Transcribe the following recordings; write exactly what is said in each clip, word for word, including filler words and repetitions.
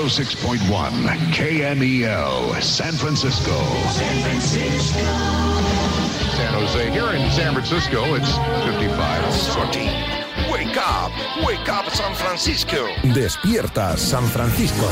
oh six point one K M E L, San Francisco. San Francisco. San Jose. Here in San Francisco, it's fifty-five. Sorty. Wake up. Wake up, San Francisco. Despierta, San Francisco.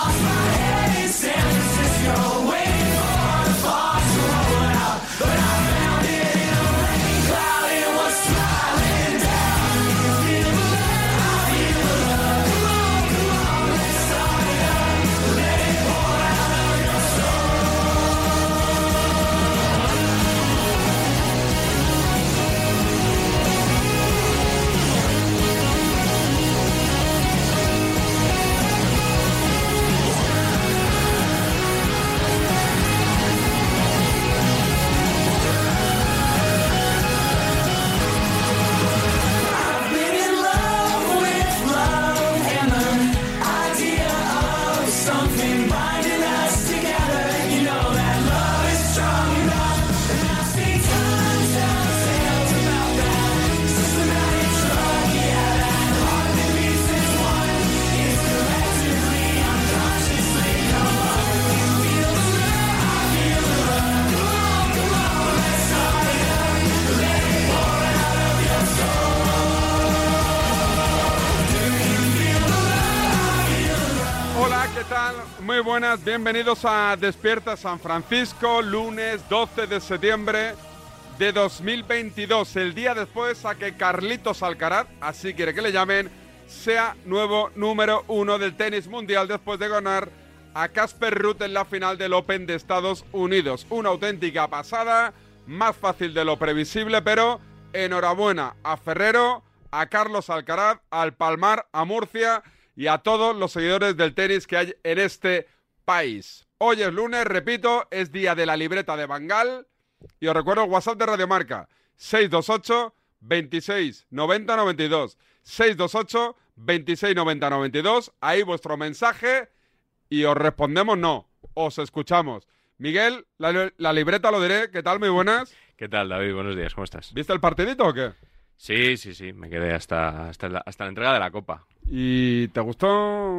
Muy buenas, bienvenidos a Despierta San Francisco, lunes doce de septiembre de dos mil veintidós, el día después a que Carlitos Alcaraz, así quiere que le llamen, sea nuevo número uno del tenis mundial después de ganar a Casper Ruud en la final del Open de Estados Unidos. Una auténtica pasada, más fácil de lo previsible, pero enhorabuena a Ferrero, a Carlos Alcaraz, al Palmar, a Murcia y a todos los seguidores del tenis que hay en este país. Hoy es lunes, repito, es día de la libreta de Bangal. Y os recuerdo el WhatsApp de Radio Marca, seis dos ocho, veintiséis, noventa, noventa y dos. seis dos ocho, veintiséis, noventa, noventa y dos. Ahí vuestro mensaje y os respondemos no, os escuchamos. Miguel, la, la libreta lo diré. ¿Qué tal? Muy buenas. ¿Qué tal, David? Buenos días, ¿cómo estás? ¿Viste el partidito o qué? Sí, sí, sí, me quedé hasta, hasta, la, hasta la entrega de la Copa. ¿Y te gustó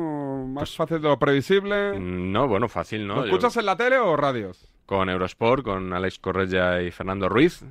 más pues, fácil de lo previsible? No, bueno, fácil, ¿no? ¿Lo escuchas Yo... en la tele o radios? Con Eurosport, con Alex Correia y Fernando Ruiz,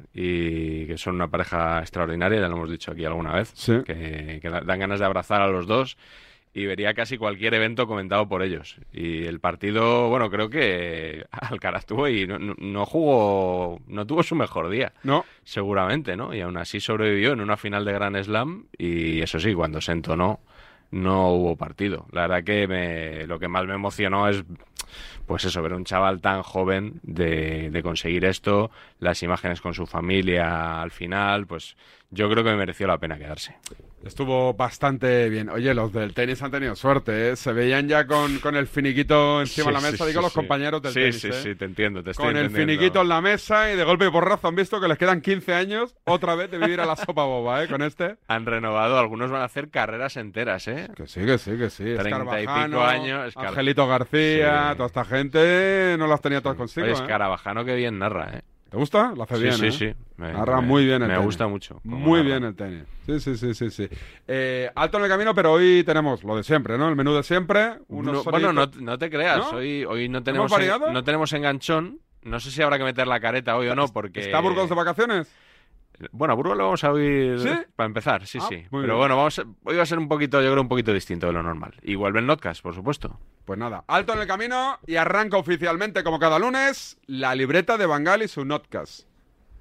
y que son una pareja extraordinaria, ya lo hemos dicho aquí alguna vez, sí. que, que dan ganas de abrazar a los dos. Y vería casi cualquier evento comentado por ellos. Y el partido, bueno, creo que Alcaraz tuvo y no, no, no jugó, no tuvo su mejor día. No. Seguramente, ¿no? Y aún así sobrevivió en una final de Grand Slam y eso sí, cuando se entonó no hubo partido. La verdad que me, lo que más me emocionó es, pues eso, ver a un chaval tan joven de, de conseguir esto, las imágenes con su familia al final, pues yo creo que me mereció la pena quedarse. Estuvo bastante bien. Oye, los del tenis han tenido suerte, ¿eh? Se veían ya con, con el finiquito encima sí, de la mesa, sí, digo sí, los sí. compañeros del sí, tenis, Sí, ¿eh? sí, sí, te entiendo, te estoy Con entendiendo. el finiquito en la mesa y de golpe y porrazo han visto que les quedan quince años otra vez de vivir a la sopa boba, ¿eh? Con este. Han renovado, algunos van a hacer carreras enteras, ¿eh? Que sí, que sí, que sí. Treinta y pico años. Escar... Angelito García, sí. Toda esta gente no las tenía todas consigo, Oye, ¿eh? Escarabajano que bien narra, ¿eh? ¿Te gusta? Lo hace sí, bien, sí, ¿eh? Sí, sí, me, Narra muy bien el me tenis. Me gusta mucho. Muy narra. bien el tenis. Sí, sí, sí, sí, sí. Eh, alto en el camino, pero hoy tenemos lo de siempre, ¿no? El menú de siempre. Unos no, bueno, no, no te creas. ¿No? Hoy, hoy no tenemos en, no tenemos enganchón. No sé si habrá que meter la careta hoy o no, porque... ¿Está Burgos de vacaciones? Bueno, a Burgos lo vamos a oír ¿Sí? para empezar, sí, ah, sí. Pero bien. Bueno, vamos a, hoy va a ser un poquito, yo creo, un poquito distinto de lo normal. Y vuelve el Notcast, por supuesto. Pues nada, alto en el camino y arranca oficialmente, como cada lunes, la libreta de Bangal y su Notcast.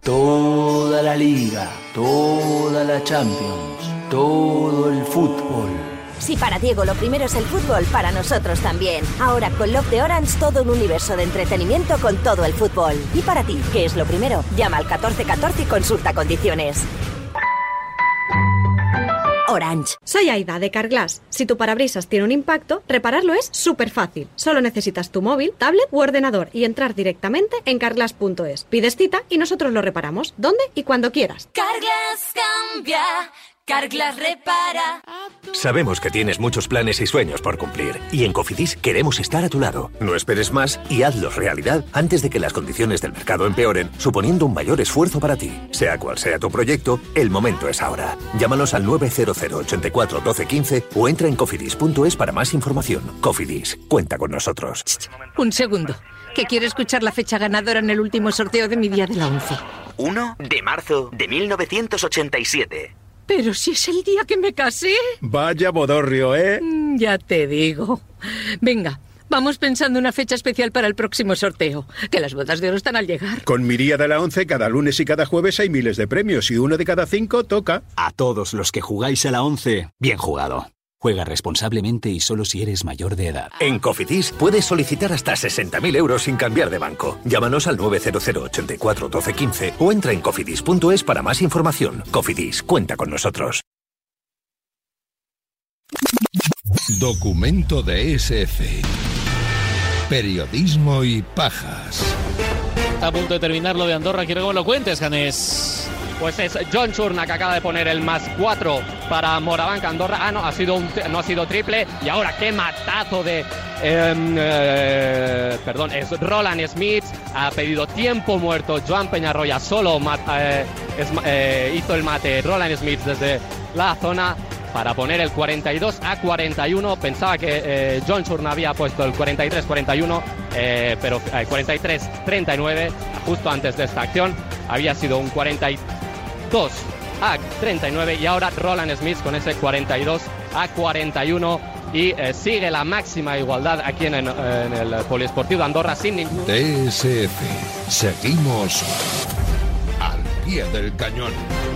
Toda la liga, toda la Champions, todo el fútbol. Si para Diego lo primero es el fútbol, para nosotros también. Ahora con Love de Orange todo un universo de entretenimiento con todo el fútbol. Y para ti, ¿qué es lo primero? Llama al catorce catorce y consulta condiciones. Orange. Soy Aida de Carglass. Si tu parabrisas tiene un impacto, repararlo es súper fácil. Solo necesitas tu móvil, tablet u ordenador y entrar directamente en carglass punto es. Pides cita y nosotros lo reparamos, donde y cuando quieras. Carglass cambia, Carglass repara. Sabemos que tienes muchos planes y sueños por cumplir, y en Cofidis queremos estar a tu lado. No esperes más y hazlos realidad antes de que las condiciones del mercado empeoren, suponiendo un mayor esfuerzo para ti. Sea cual sea tu proyecto, el momento es ahora. Llámanos al nueve cero cero, ochenta y cuatro, doce, quince o entra en cofidis punto es para más información. Cofidis, cuenta con nosotros. Un segundo, que quiero escuchar la fecha ganadora en el último sorteo de mi día de la once. uno de marzo de mil novecientos ochenta y siete. Pero si es el día que me casé. Vaya bodorrio, ¿eh? Mm, ya te digo. Venga, vamos pensando una fecha especial para el próximo sorteo, que las bodas de oro están al llegar. Con mi día de la once, cada lunes y cada jueves hay miles de premios y uno de cada cinco toca. A todos los que jugáis a la once, bien jugado. Juega responsablemente y solo si eres mayor de edad. En Cofidis puedes solicitar hasta sesenta mil euros sin cambiar de banco. Llámanos al nueve cero cero, ochenta y cuatro, doce, quince o entra en cofidis punto es para más información. Cofidis, cuenta con nosotros. Documento de E S F. Periodismo y pajas. Está a punto de terminar lo de Andorra. Quiero que me lo cuentes, Janés. Pues es John Churna que acaba de poner el más cuatro para Morabanc Andorra. Ah, no, ha sido un, no ha sido triple. Y ahora qué matazo de... Eh, eh, perdón, es Roland Smith. Ha pedido tiempo muerto. Joan Peñarroya solo mat, eh, es, eh, hizo el mate Roland Smith desde la zona para poner el cuarenta y dos a cuarenta y uno. Pensaba que eh, John Churna había puesto el cuarenta y tres a cuarenta y uno, eh, pero eh, cuarenta y tres a treinta y nueve justo antes de esta acción. Había sido un cuarenta y dos a treinta y nueve y ahora Roland Smith con ese cuarenta y dos a cuarenta y uno y eh, sigue la máxima igualdad aquí en, en, en el Poliesportivo de Andorra sin ningún... D S F. Seguimos al pie del cañón.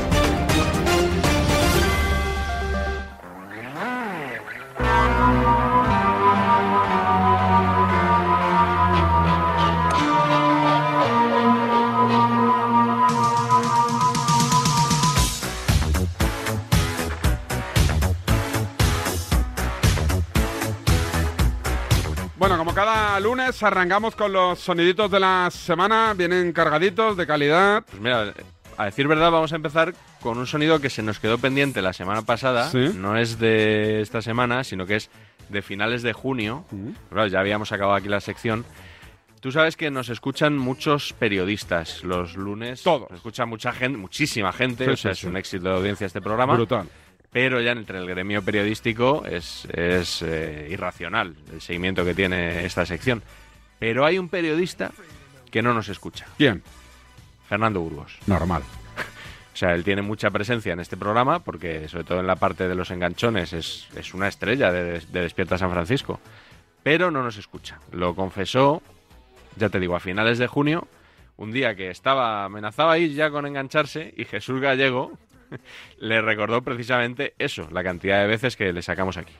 Bueno, como cada lunes arrancamos con los soniditos de la semana, vienen cargaditos de calidad. Pues mira, a decir verdad vamos a empezar con un sonido que se nos quedó pendiente la semana pasada. ¿Sí? No es de esta semana, sino que es de finales de junio. Uh-huh. Claro, ya habíamos acabado aquí la sección. Tú sabes que nos escuchan muchos periodistas los lunes. Todos. Nos escucha mucha gente, muchísima gente. Sí, o sea, sí, es sí. un éxito de audiencia este programa. Brutal. Pero ya entre el gremio periodístico es, es eh, irracional el seguimiento que tiene esta sección. Pero hay un periodista que no nos escucha. ¿Quién? Fernando Burgos. Normal. O sea, él tiene mucha presencia en este programa porque, sobre todo en la parte de los enganchones, es, es una estrella de, de Despierta San Francisco. Pero no nos escucha. Lo confesó, ya te digo, a finales de junio, un día que estaba amenazaba ahí ya con engancharse y Jesús Gallego le recordó precisamente eso, la cantidad de veces que le sacamos aquí.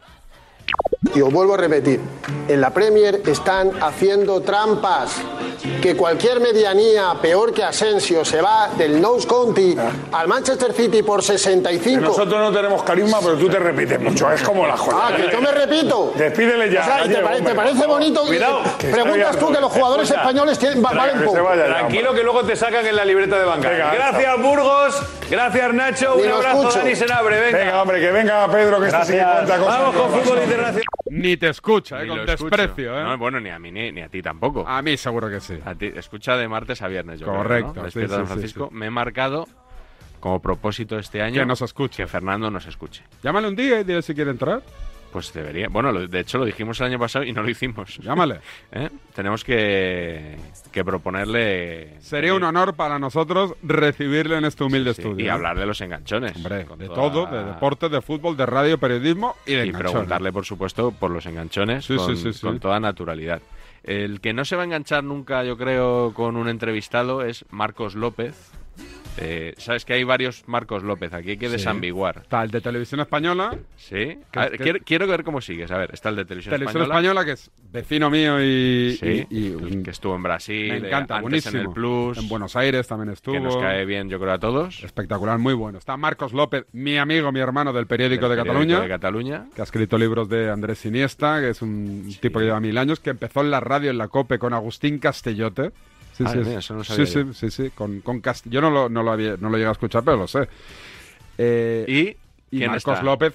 Y os vuelvo a repetir, en la Premier están haciendo trampas, que cualquier medianía peor que Asensio se va del Notts County al Manchester City por sesenta y cinco. Nosotros no tenemos carisma, pero tú te repites mucho, es como la joya. Ah, que yo me repito. Despídele ya. O sea, ¿te, Gallego, pare, hombre, ¿te parece bonito? Cuidado. Preguntas tú que los jugadores Escucha, españoles tienen, valen poco. Tranquilo que luego te sacan en la libreta de banca. Gracias Burgos, gracias Nacho, un abrazo Dani Senabre, venga. Venga, hombre, que venga Pedro, que este sí que cuenta cosas. Vamos con fútbol internacional. Ni te escucha, eh, Ni con lo desprecio. escucho. ¿eh? No, bueno, ni a mí ni, ni a ti tampoco. A mí seguro que sí. A ti, escucha de martes a viernes, yo Correcto. creo, ¿no? Sí, Despierta sí, San Francisco. sí, sí. Me he marcado como propósito este año que nos escuche. Que Fernando nos escuche. Llámale un día y dile si quiere entrar. Pues debería. Bueno, lo, de hecho lo dijimos el año pasado y no lo hicimos. Llámale. ¿Eh? Tenemos que, que proponerle... Sería un honor para nosotros recibirle en este humilde sí, estudio. Y ¿eh? hablar de los enganchones. Hombre, de toda... todo, de deporte, de fútbol, de radio, periodismo y de Y enganchones. preguntarle, por supuesto, por los enganchones sí, con, sí, sí, con sí. toda naturalidad. El que no se va a enganchar nunca, yo creo, con un entrevistado es Marcos López. Eh, Sabes que hay varios Marcos López, aquí hay que Sí. desambiguar. Está el de Televisión Española. Sí. Que- A ver, que- quiero, quiero ver cómo sigues. A ver, está el de Televisión, Televisión Española. Española, que es vecino mío y... Sí, y- y un- que estuvo en Brasil, me encanta, antes buenísimo. en el Plus. En Buenos Aires también estuvo. Que nos cae bien, yo creo, a todos. Espectacular, muy bueno. Está Marcos López, mi amigo, mi hermano del periódico, Del de, periódico Cataluña, de Cataluña. que ha escrito libros de Andrés Iniesta, que es un sí. tipo que lleva mil años, que empezó en la radio, en la COPE, con Agustín Castellote. Sí, Ah, sí, mira, eso no sabía sí, yo. sí, sí, sí, con, con Cast... Yo no lo, no, lo había, no lo llegué a escuchar, pero lo sé. Eh, Y Y ¿Quién Marcos está? López,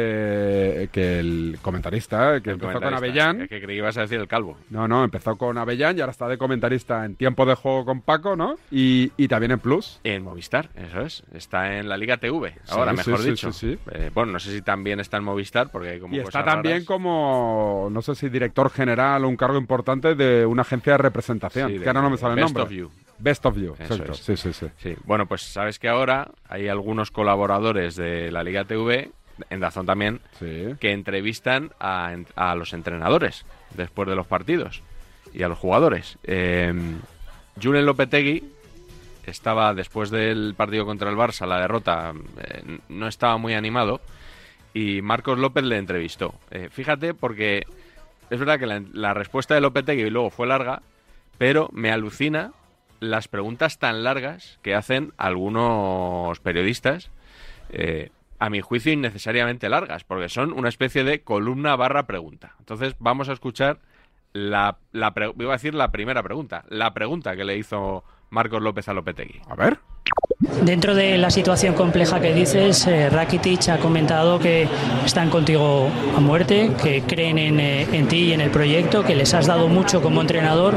eh, que el comentarista, que El empezó con comentarista. Avellán. Es que creí que ibas a decir el calvo. No, no, empezó con Avellán y ahora está de comentarista en Tiempo de Juego con Paco, ¿no? Y, y también en Plus. En Movistar, eso es. Está en la Liga T V, ahora Sí, mejor sí, sí, dicho. sí, sí. Eh, bueno, no sé si también está en Movistar, porque hay como Y está cosas también raras. como, no sé si director general o un cargo importante de una agencia de representación, Sí, que de- ahora no me sale el Best nombre. of You. Best of You, Eso exacto. es. Sí, sí, sí. Sí, bueno, pues sabes que ahora hay algunos colaboradores de la Liga T V, en Dazón también, Sí. que entrevistan a, a los entrenadores después de los partidos y a los jugadores. Eh, Julen Lopetegui estaba, después del partido contra el Barça, la derrota, eh, no estaba muy animado y Marcos López le entrevistó. Eh, fíjate, porque es verdad que la, la respuesta de Lopetegui luego fue larga, pero me alucina las preguntas tan largas que hacen algunos periodistas, eh, a mi juicio innecesariamente largas, porque son una especie de columna barra pregunta. Entonces vamos a escuchar la, la pre- iba a decir la primera pregunta, la pregunta que le hizo Marcos López a Lopetegui. A ver. Dentro de la situación compleja que dices, eh, Rakitic ha comentado que están contigo a muerte, que creen en, eh, en ti y en el proyecto, que les has dado mucho como entrenador.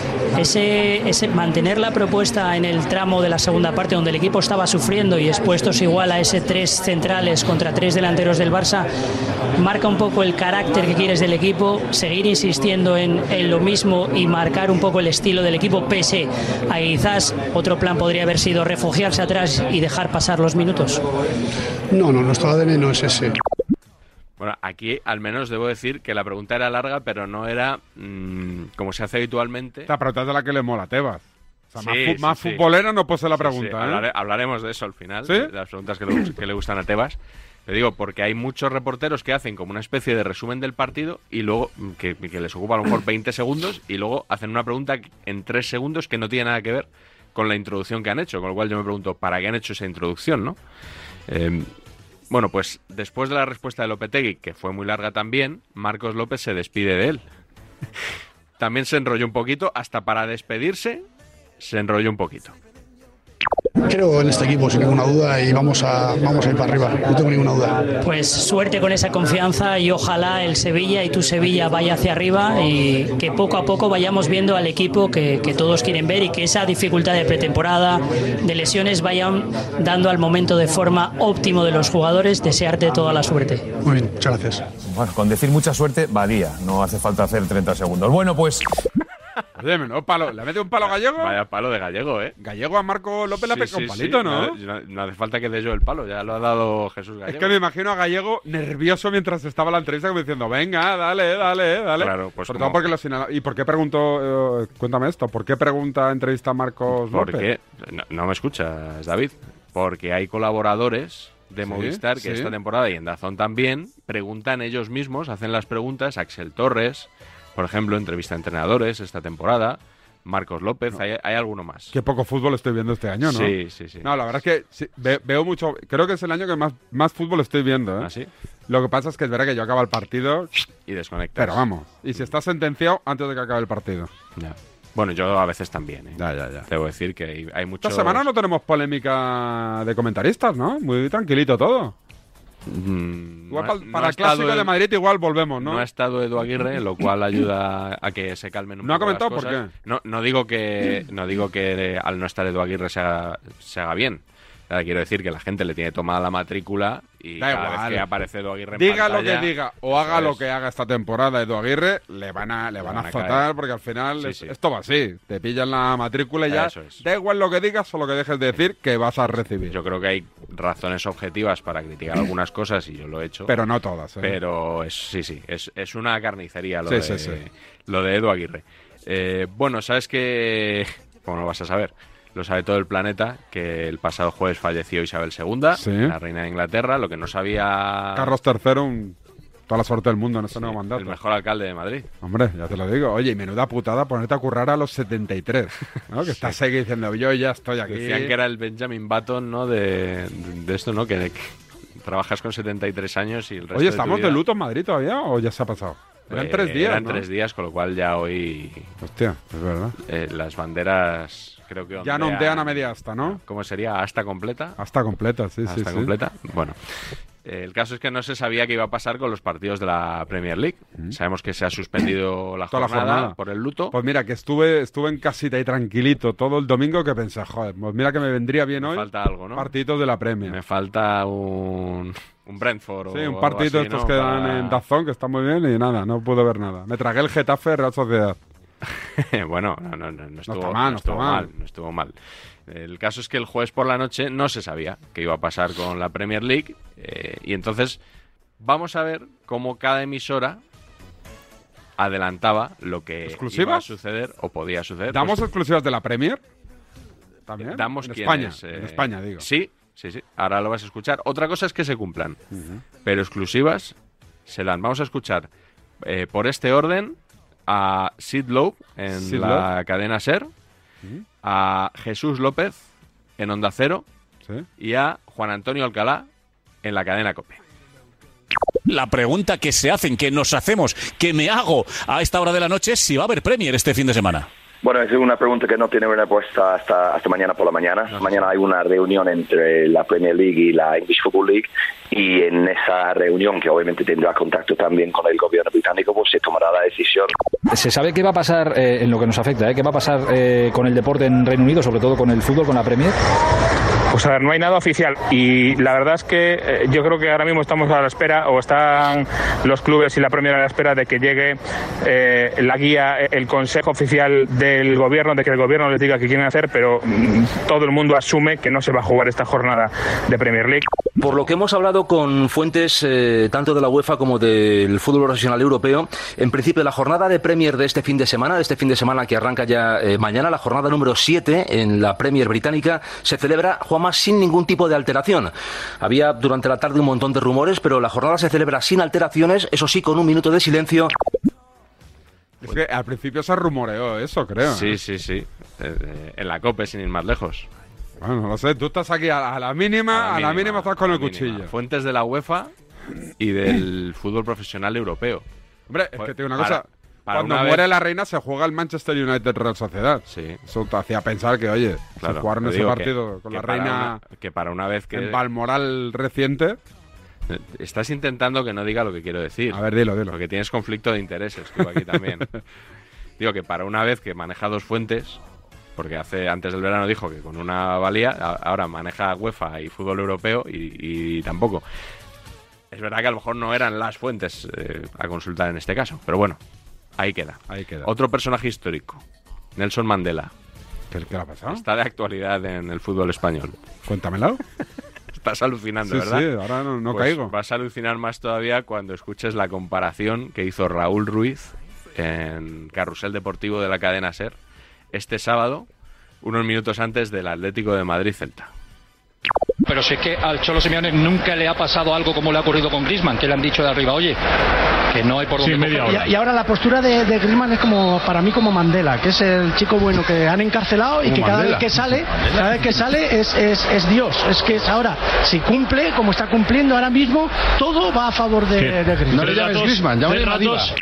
Ese, ese mantener la propuesta en el tramo de la segunda parte donde el equipo estaba sufriendo y expuestos igual a ese tres centrales contra tres delanteros del Barça, marca un poco el carácter que quieres del equipo, seguir insistiendo en, en lo mismo y marcar un poco el estilo del equipo, pese a quizás otro plan podría haber sido refugiarse atrás y dejar pasar los minutos. No, no, nuestro A D N no es ese. Bueno, aquí al menos debo decir que la pregunta era larga, pero no era mmm, como se hace habitualmente. Esta pregunta es de la que le mola a Tebas. O sea, Sí, más, fu- sí, más sí. futbolera no puede ser la Sí, pregunta, sí, ¿eh? hablare- hablaremos de eso al final, ¿Sí? de las preguntas que le, que le gustan a Tebas. Le digo, porque hay muchos reporteros que hacen como una especie de resumen del partido y luego, mm, que, que les ocupa a lo mejor veinte segundos, y luego hacen una pregunta en tres segundos que no tiene nada que ver con la introducción que han hecho, con lo cual yo me pregunto, ¿para qué han hecho esa introducción, no? Eh, bueno, pues después de la respuesta de Lopetegui, que fue muy larga también, Marcos López se despide de él. También se enrolló un poquito, hasta para despedirse, se enrolló un poquito. Creo en este equipo, sin ninguna duda, y vamos a, vamos a ir para arriba, no tengo ninguna duda. Pues suerte con esa confianza y ojalá el Sevilla y tu Sevilla vaya hacia arriba y que poco a poco vayamos viendo al equipo que, que todos quieren ver y que esa dificultad de pretemporada, de lesiones, vayan dando al momento de forma óptimo de los jugadores. Desearte toda la suerte. Muy bien, muchas gracias. Bueno, con decir mucha suerte, valía. No hace falta hacer treinta segundos. Bueno, pues... Oye, menudo palo. ¿Le mete un palo gallego? Vaya palo de gallego, ¿eh? Gallego a Marco López le ha Sí, pegado sí, un palito, sí. ¿no? No, no hace falta que dé yo el palo, ya lo ha dado Jesús Gallego. Es que me imagino a Gallego nervioso mientras estaba la entrevista, como diciendo, venga, dale, dale, dale. Claro, pues Sobre como- todo porque lo señala- ¿Y por qué pregunto, eh, cuéntame esto, por qué pregunta entrevista a Marcos ¿Por López? qué? No, no me escuchas, David. Porque hay colaboradores de Sí, Movistar que sí. esta temporada y en Dazón también preguntan ellos mismos, hacen las preguntas. Axel Torres, por ejemplo, entrevista a entrenadores esta temporada. Marcos López, hay, hay alguno más. Qué poco fútbol estoy viendo este año, ¿no? Sí, sí, sí. No, la verdad es que sí, ve- veo mucho. Creo que es el año que más, más fútbol estoy viendo, ¿eh? ¿Ah, sí? Lo que pasa es que es verdad que yo acabo el partido. Y desconectas. Pero vamos. Y si está sentenciado antes de que acabe el partido. Ya. Bueno, yo a veces también, ¿eh? Ya, ya, ya. Debo decir que hay, hay muchos... Esta semana no tenemos polémica de comentaristas, ¿no? Muy tranquilito todo. Mm, Igual no ha- pa- no para ha el clásico estado de el- Madrid igual volvemos, ¿no? No ha estado Edu Aguirre, lo cual ayuda a que se calmen un ¿No ha poco las comentado por cosas. No, no digo que no digo que eh, al no estar Edu Aguirre se haga, se haga bien. Ahora, quiero decir que la gente le tiene tomada la matrícula y Da cada igual. vez que aparece Edu Aguirre en Diga lo pantalla, que diga o eso haga lo es. que haga esta temporada Edu Aguirre, le van a, le van a van a azotar caer. porque al final Sí, es- sí. esto va así. Te pillan la matrícula y ya Eso es. da igual lo que digas o lo que dejes de decir que vas a recibir. Yo creo que hay razones objetivas para criticar algunas cosas y yo lo he hecho. Pero no todas, ¿eh? Pero es, sí, sí, es, es una carnicería lo, Sí, de, sí, sí. lo de Edu Aguirre. Eh, bueno, sabes que, como no vas a saber, lo sabe todo el planeta, que el pasado jueves falleció Isabel segunda, Sí. la reina de Inglaterra, lo que no sabía... Carlos tercero, un- toda la suerte del mundo en este nuevo mandato. el mejor alcalde de Madrid. Hombre, ya te lo digo. Oye, y menuda putada ponerte a currar a los setenta y tres, ¿no? Que estás ahí diciendo, yo ya estoy aquí. Decían que era el Benjamin Button, ¿no? De, de esto, ¿no? Que, que trabajas con setenta y tres años y el resto Oye, de tu ¿estamos vida- de luto en Madrid todavía o ya se ha pasado? Eran Eh, tres días, Eran ¿no? tres días, con lo cual ya hoy... Hostia, es verdad. eh, las banderas creo que Ya no ondean a media asta, ¿no? ¿Cómo sería? ¿Asta completa? Hasta completa, sí, sí, ¿Asta sí. completa? Bueno. El caso es que no se sabía qué iba a pasar con los partidos de la Premier League. Mm. Sabemos que se ha suspendido la jornada, la jornada por el luto. Pues mira, que estuve estuve en casita y tranquilito todo el domingo, que pensé, joder, pues mira que me vendría bien me hoy. Falta algo, ¿no? Partidos de la Premier. Me falta un, un Brentford. Sí, o un partido así, estos ¿no? que Para... dan en Dazón, que está muy bien, y nada, no pude ver nada. Me tragué el Getafe Real Sociedad. Bueno, no, no, no, no estuvo, no está mal, no estuvo no está mal. mal, no estuvo mal. El caso es que el jueves por la noche no se sabía qué iba a pasar con la Premier League, eh, y entonces vamos a ver cómo cada emisora adelantaba lo que ¿Exclusivas? iba a suceder o podía suceder. ¿Damos pues, exclusivas de la Premier? ¿También? Damos en quienes, España, eh, en España, digo. Sí, sí, sí. Ahora lo vas a escuchar. Otra cosa es que se cumplan, Uh-huh. pero exclusivas se dan. Vamos a escuchar eh, por este orden a Sid Lowe en Sid la Lowe. cadena SER, Uh-huh. a Jesús López en Onda Cero Sí. y a Juan Antonio Alcalá en la cadena COPE. La pregunta que se hacen, que nos hacemos, que me hago a esta hora de la noche es si va a haber Premier este fin de semana. Bueno, es una pregunta que no tiene una respuesta hasta, hasta mañana por la mañana. No sé. Mañana hay una reunión entre la Premier League y la English Football League, y en esa reunión, que obviamente tendrá contacto también con el gobierno británico, pues se tomará la decisión. ¿Se sabe qué va a pasar eh, en lo que nos afecta? Eh? ¿Qué va a pasar eh, con el deporte en Reino Unido, sobre todo con el fútbol, con la Premier? Pues a ver, no hay nada oficial y la verdad es que eh, yo creo que ahora mismo estamos a la espera, o están los clubes y la Premier a la espera de que llegue eh, la guía, el consejo oficial del gobierno, de que el gobierno les diga qué quieren hacer, pero mm, todo el mundo asume que no se va a jugar esta jornada de Premier League. Por lo que hemos hablado con fuentes eh, tanto de la UEFA como del fútbol profesional europeo, en principio la jornada de Premier de este fin de semana, de este fin de semana que arranca ya eh, mañana, la jornada número siete en la Premier británica, se celebra, Juanma, sin ningún tipo de alteración. Había durante la tarde un montón de rumores, pero la jornada se celebra sin alteraciones, eso sí, con un minuto de silencio. Es que al principio se rumoreó eso, creo. Sí, ¿eh? sí, sí. Eh, en la COPE, sin ir más lejos. Bueno, no lo sé, tú estás aquí a la, a la mínima, a la mínima, estás con el cuchillo. Fuentes de la UEFA y del fútbol profesional europeo. Hombre, es que te digo una Para- cosa. para Cuando una muere vez- la reina se juega el Manchester United Real Sociedad. Sí. Eso te hacía pensar que, oye, Claro, si jugaron te ese digo partido que- con que la para reina una- que para una vez que en Balmoral reciente. Estás intentando que no diga lo que quiero decir. A ver, dilo, dilo. Porque tienes conflicto de intereses tú aquí también. Digo que para una vez que maneja dos fuentes, porque hace antes del verano dijo que con una valía, a- ahora maneja UEFA y fútbol europeo y, y tampoco. Es verdad que a lo mejor no eran las fuentes eh, a consultar en este caso, pero bueno, ahí queda. Ahí queda. Otro personaje histórico, Nelson Mandela. ¿Qué, qué le ha pasado? Está de actualidad en el fútbol español. Cuéntamelo. Estás alucinando, Sí, ¿verdad? sí, ahora no- no Pues caigo. Vas a alucinar más todavía cuando escuches la comparación que hizo Raúl Ruiz en Carrusel Deportivo de la cadena SER este sábado, unos minutos antes del Atlético de Madrid-Celta. Pero si es que al Cholo Simeone nunca le ha pasado algo como le ha ocurrido con Griezmann, que le han dicho de arriba, oye, que no hay por dónde cogerlo. Y, y ahora la postura de, de Griezmann es como, para mí, como Mandela, que es el chico bueno que han encarcelado y Como que cada Mandela. vez que sale, Mandela. cada vez que sale es, es, es Dios. Es que es ahora, si cumple, como está cumpliendo ahora mismo, todo va a favor de, de Griezmann. No le llames Griezmann, llámale Tres Madiba. ratos.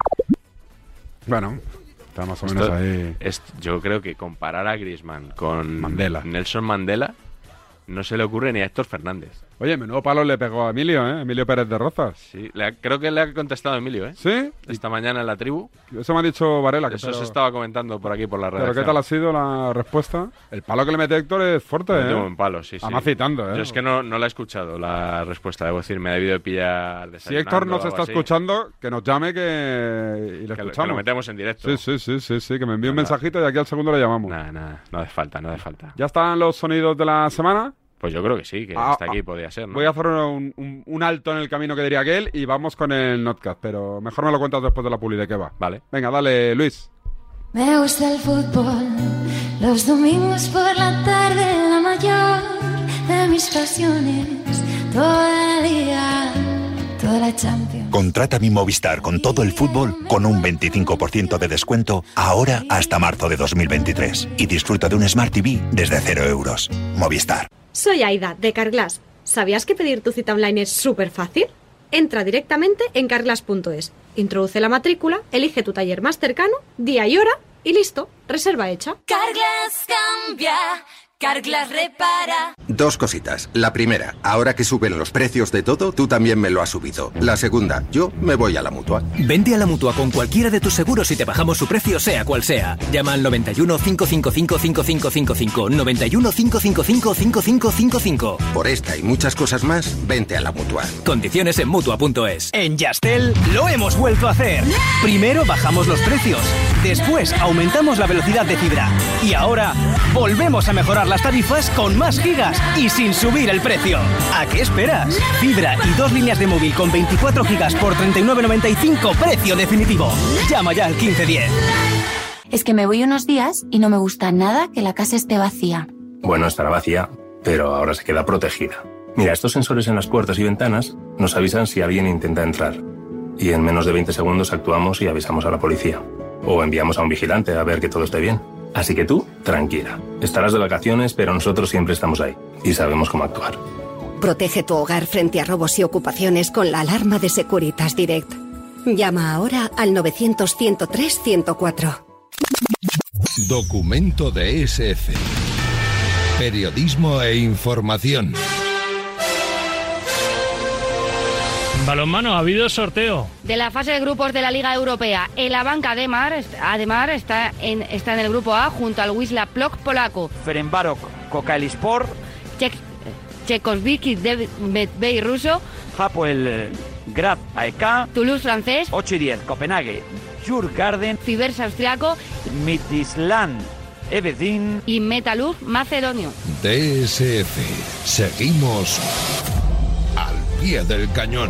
Bueno, está más o menos Esto ahí. es- yo creo que comparar a Griezmann con Mandela. Nelson Mandela no se le ocurre ni a Héctor Fernández. Oye, menudo palo le pegó a Emilio, ¿eh? Emilio Pérez de Rozas. Sí, le ha- creo que le ha contestado Emilio, ¿eh? ¿Sí? Esta mañana en la tribu. Eso me ha dicho Varela. Que Eso pero, se estaba comentando por aquí por la redacción. pero ¿qué tal ha sido la respuesta? El palo que le mete Héctor es fuerte, Le ¿eh? tengo un palo, sí, sí. Además citando, ¿eh? Yo es que no, no la he escuchado la respuesta, debo decir, me ha debido de pillar Si Héctor nos desayunando o está algo así. escuchando, que nos llame que... y le Que lo- escuchamos. que lo metemos en directo. Sí, sí, sí, sí, sí, que me envíe un Nada. mensajito y aquí al segundo le llamamos. Nada, nada, no hace falta, no hace falta. ¿Ya están los sonidos de la semana? Pues yo creo que sí, que Ah, hasta aquí ah, podía ser, ¿no? Voy a hacer un, un- un alto en el camino que diría aquel y vamos con el notcast, pero mejor me lo cuentas después de la puli de qué va. Vale. Venga, dale, Luis. Me gusta el fútbol, los domingos por la tarde, la mayor de mis pasiones, toda la liga, toda la Champions. Contrata mi Movistar con todo el fútbol con un veinticinco por ciento de descuento ahora hasta marzo de dos mil veintitrés y disfruta de un Smart T V desde cero euros. Movistar. Soy Aida, de Carglass. ¿Sabías que pedir tu cita online es súper fácil? Entra directamente en carglass punto es, introduce la matrícula, elige tu taller más cercano, día y hora y listo, reserva hecha. Carglass cambia, Carglass repara. Dos cositas. La primera, ahora que suben los precios de todo, tú también me lo has subido. La segunda, yo me voy a la Mutua. Vente a la Mutua con cualquiera de tus seguros y te bajamos su precio sea cual sea. Llama al noventa y uno, cinco cinco cinco, cinco cinco cinco cinco, noventa y uno, cinco cinco cinco, cinco cinco cinco cinco. Por esta y muchas cosas más, vente a la Mutua. Condiciones en Mutua punto es. En Yastel lo hemos vuelto a hacer. Primero bajamos los precios, después aumentamos la velocidad de fibra y ahora volvemos a mejorar las tarifas con más gigas y sin subir el precio. ¿A qué esperas? Fibra y dos líneas de móvil con veinticuatro gigas por treinta y nueve noventa y cinco, precio definitivo. Llama ya al quince diez. Es que me voy unos días y no me gusta nada que la casa esté vacía. Bueno, estará vacía, pero ahora se queda protegida. Mira, estos sensores en las puertas y ventanas nos avisan si alguien intenta entrar. Y en menos de veinte segundos actuamos y avisamos a la policía. O enviamos a un vigilante a ver que todo esté bien. Así que tú, tranquila. Estarás de vacaciones, pero nosotros siempre estamos ahí. Y sabemos cómo actuar. Protege tu hogar frente a robos y ocupaciones con la alarma de Securitas Direct. Llama ahora al novecientos, ciento tres, ciento cuatro. Documento de S F. Periodismo e información. Balonmano, ha habido sorteo. De la fase de grupos de la Liga Europea, el Abanca Ademar, Ademar está, en, está en el grupo A junto al Wisła Płock polaco. Ferencvárosz Kocaelispor. Chekhovsky B ruso. Hapoel Grad A E K. Toulouse francés. ocho y diez Copenhague Djurgården. Cibers austriaco. Midtjylland Evedin. Y Metalurg macedonio. D S F. Seguimos al pie del cañón.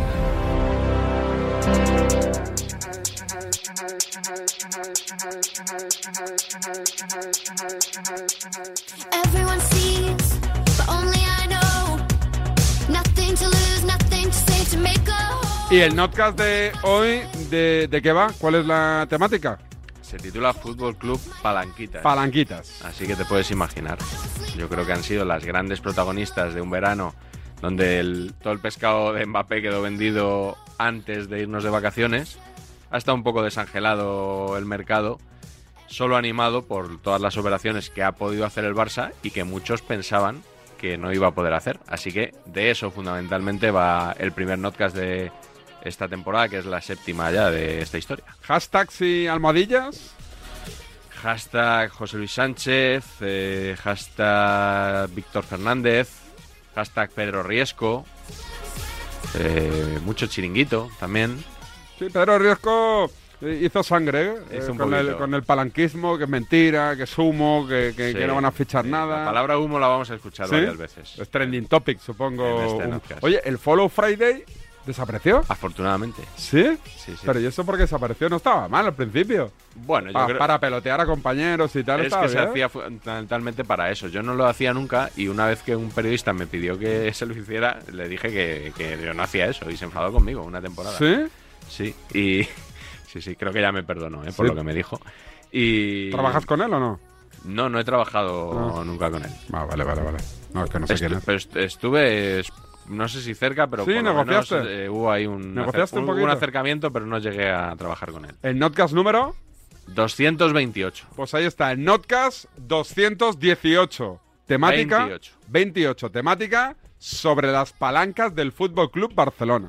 Everyone sees, but only I know. Nothing to lose, nothing to say to make a... ¿Y el notcast de hoy, de, de qué va? ¿Cuál es la temática? Se titula Fútbol Club Palanquitas. Palanquitas. Así que te puedes imaginar. Yo creo que han sido las grandes protagonistas de un verano donde el, todo el pescado de Mbappé quedó vendido antes de irnos de vacaciones. Ha estado un poco desangelado el mercado, solo animado por todas las operaciones que ha podido hacer el Barça y que muchos pensaban que no iba a poder hacer. Así que de eso fundamentalmente va el primer notcast de esta temporada, que es la séptima ya de esta historia. ¿Hashtags y almohadillas? Hashtag José Luis Sánchez, eh, hashtag Víctor Fernández, hashtag Pedro Riesco, eh, mucho chiringuito también. Sí, Pedro Riesco hizo sangre, ¿eh? Hizo un con, el, con el palanquismo, que es mentira, que es humo, que, que, sí, que no van a fichar sí. nada. La palabra humo la vamos a escuchar ¿Sí? varias veces. Es trending topic, supongo. En este un... Oye, ¿el Follow Friday desapareció? Afortunadamente. ¿Sí? Sí, sí. Pero ¿y eso porque desapareció? No estaba mal al principio. Bueno, yo pa creo... Para pelotear a compañeros y tal. Es estaba que bien. se hacía fundamentalmente para eso. Yo no lo hacía nunca y una vez que un periodista me pidió que se lo hiciera, le dije que, que yo no hacía eso y se enfadó conmigo una temporada. ¿Sí? Sí, y... Sí, sí, creo que ya me perdonó, ¿eh? Por ¿Sí? lo que me dijo. Y... ¿Trabajas con él o no? No, no he trabajado no. nunca con él. Ah, vale, vale, vale. No, es que no sé Estu quién es. Pero est estuve, no sé si cerca, pero sí, por lo negociaste. menos eh, hubo ahí un, ¿Negociaste un, un, un acercamiento, pero no llegué a trabajar con él. ¿El notcast número? doscientos veintiocho. Pues ahí está, el notcast doscientos dieciocho. Temática veintiocho. veintiocho. Temática sobre las palancas del Fútbol Club Barcelona.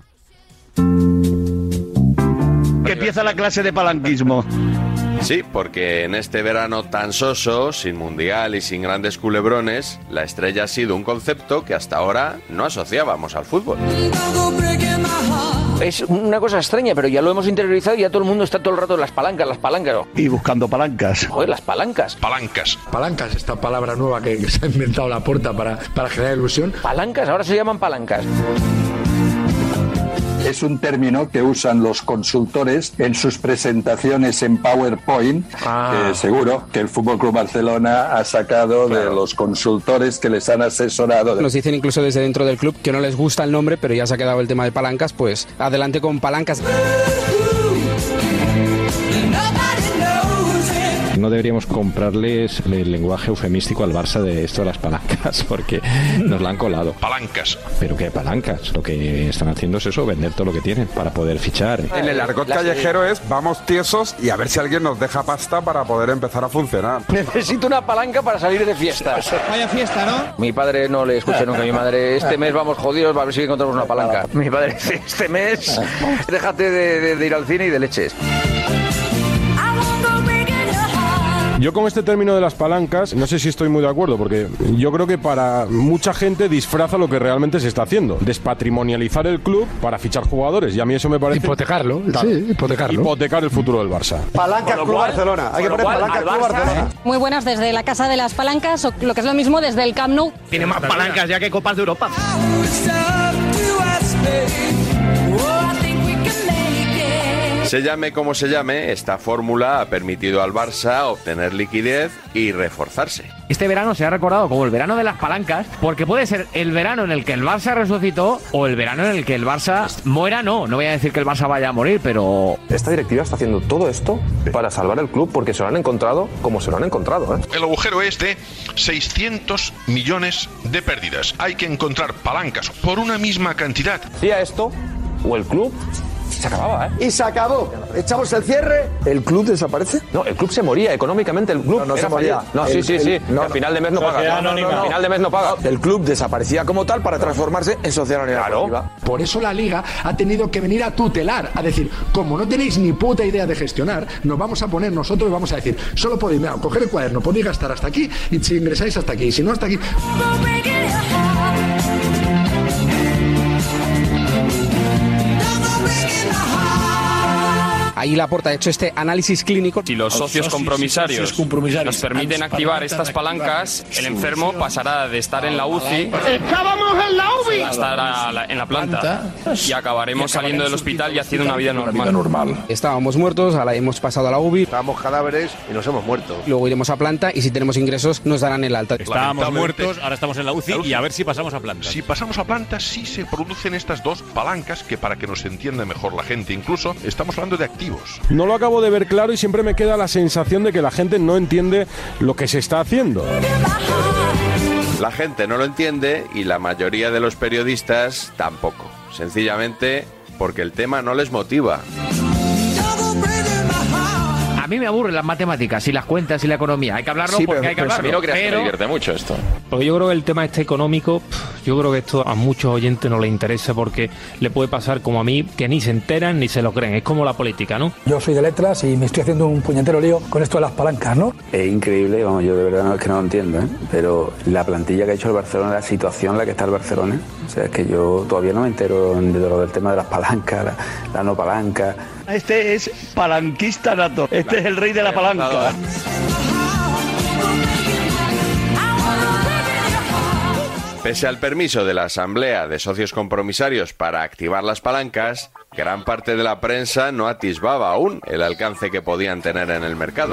Que empieza la clase de palanquismo. Sí, porque en este verano tan soso, sin mundial y sin grandes culebrones, la estrella ha sido un concepto que hasta ahora no asociábamos al fútbol. Es una cosa extraña, pero ya lo hemos interiorizado y ya todo el mundo está todo el rato en las palancas, las palancas. Y buscando palancas. Joder, las palancas. Palancas. Palancas, esta palabra nueva que, que se ha inventado Laporta para, para generar ilusión. Palancas, ahora se llaman palancas. Es un término que usan los consultores en sus presentaciones en PowerPoint. Ah. Eh, seguro que el F C Barcelona ha sacado claro. de los consultores que les han asesorado. Nos dicen incluso desde dentro del club que no les gusta el nombre, pero ya se ha quedado el tema de palancas, pues adelante con palancas. No deberíamos comprarles el lenguaje eufemístico al Barça de esto de las palancas, porque nos la han colado. Palancas. ¿Pero qué palancas? Lo que están haciendo es eso, vender todo lo que tienen para poder fichar. En el argot callejero es vamos tiesos y a ver si alguien nos deja pasta para poder empezar a funcionar. Necesito una palanca para salir de fiesta. Vaya fiesta, ¿no? Mi padre no le escuché nunca a mi madre. Este mes vamos jodidos, a ver si encontramos una palanca. Mi padre, este mes, déjate de, de, de ir al cine y de leches. Yo con este término de las palancas no sé si estoy muy de acuerdo, porque yo creo que para mucha gente disfraza lo que realmente se está haciendo, despatrimonializar el club para fichar jugadores, y a mí eso me parece... Hipotecarlo, tal, sí, hipotecarlo. Hipotecar el futuro del Barça. Palancas Club Barcelona, hay que poner Palancas Club Barcelona. Muy buenas desde la Casa de las Palancas, o lo que es lo mismo desde el Camp Nou. Tiene más palancas ya que Copas de Europa. Se llame como se llame, esta fórmula ha permitido al Barça obtener liquidez y reforzarse. Este verano se ha recordado como el verano de las palancas, porque puede ser el verano en el que el Barça resucitó o el verano en el que el Barça muera. No, no voy a decir que el Barça vaya a morir, pero... Esta directiva está haciendo todo esto para salvar el club, porque se lo han encontrado como se lo han encontrado, ¿eh? El agujero es de seiscientos millones de pérdidas. Hay que encontrar palancas por una misma cantidad. Hacía esto, o el club... se acababa, ¿eh? Y se acabó. Echamos el cierre. ¿El club desaparece? No, el club se moría. Económicamente el club no, no era se moría. Fallida. No, el, sí, sí, el, sí. No, al final de mes no paga. No, no, no, no. Al final de mes no paga. El club desaparecía como tal para transformarse en sociedad anónima deportiva. Por eso la Liga ha tenido que venir a tutelar, a decir, como no tenéis ni puta idea de gestionar, nos vamos a poner nosotros y vamos a decir, solo podéis, mira, coger el cuaderno, podéis gastar hasta aquí y si ingresáis hasta aquí, y si no hasta aquí... Ahí Laporta ha hecho este análisis clínico. Si los socios compromisarios nos permiten activar estas palancas, el enfermo pasará de estar en la U C I ¡Estábamos en la U C I! a estar a la, en la planta y acabaremos saliendo del hospital y haciendo una vida normal. Estábamos muertos, ahora hemos pasado a la U B I. Estábamos cadáveres y nos hemos muerto. Luego iremos a planta y si tenemos ingresos nos darán el alta. Estábamos muertos, ahora estamos en la U C I y a ver si pasamos a planta. Si pasamos a planta, sí se producen estas dos palancas que, para que nos entienda mejor la gente, incluso estamos hablando de activos. No lo acabo de ver claro y siempre me queda la sensación de que la gente no entiende lo que se está haciendo. La gente no lo entiende y la mayoría de los periodistas tampoco. Sencillamente porque el tema no les motiva. A mí me aburren las matemáticas y las cuentas y la economía. Hay que hablarlo sí, porque pero, hay que pero hablarlo. A mí no creas pero... que me divierte mucho esto. Porque yo creo que el tema este económico, yo creo que esto a muchos oyentes no les interesa porque le puede pasar como a mí, que ni se enteran ni se lo creen. Es como la política, ¿no? Yo soy de letras y me estoy haciendo un puñetero lío con esto de las palancas, ¿no? Es increíble, vamos, yo de verdad no es que no lo entiendo, ¿eh? Pero la plantilla que ha hecho el Barcelona, la situación en la que está el Barcelona, o sea, es que yo todavía no me entero de lo del tema de las palancas, la, la no palanca. Este es palanquista nato. Este es el rey de la palanca. Pese al permiso de la Asamblea de Socios Compromisarios para activar las palancas, gran parte de la prensa no atisbaba aún el alcance que podían tener en el mercado.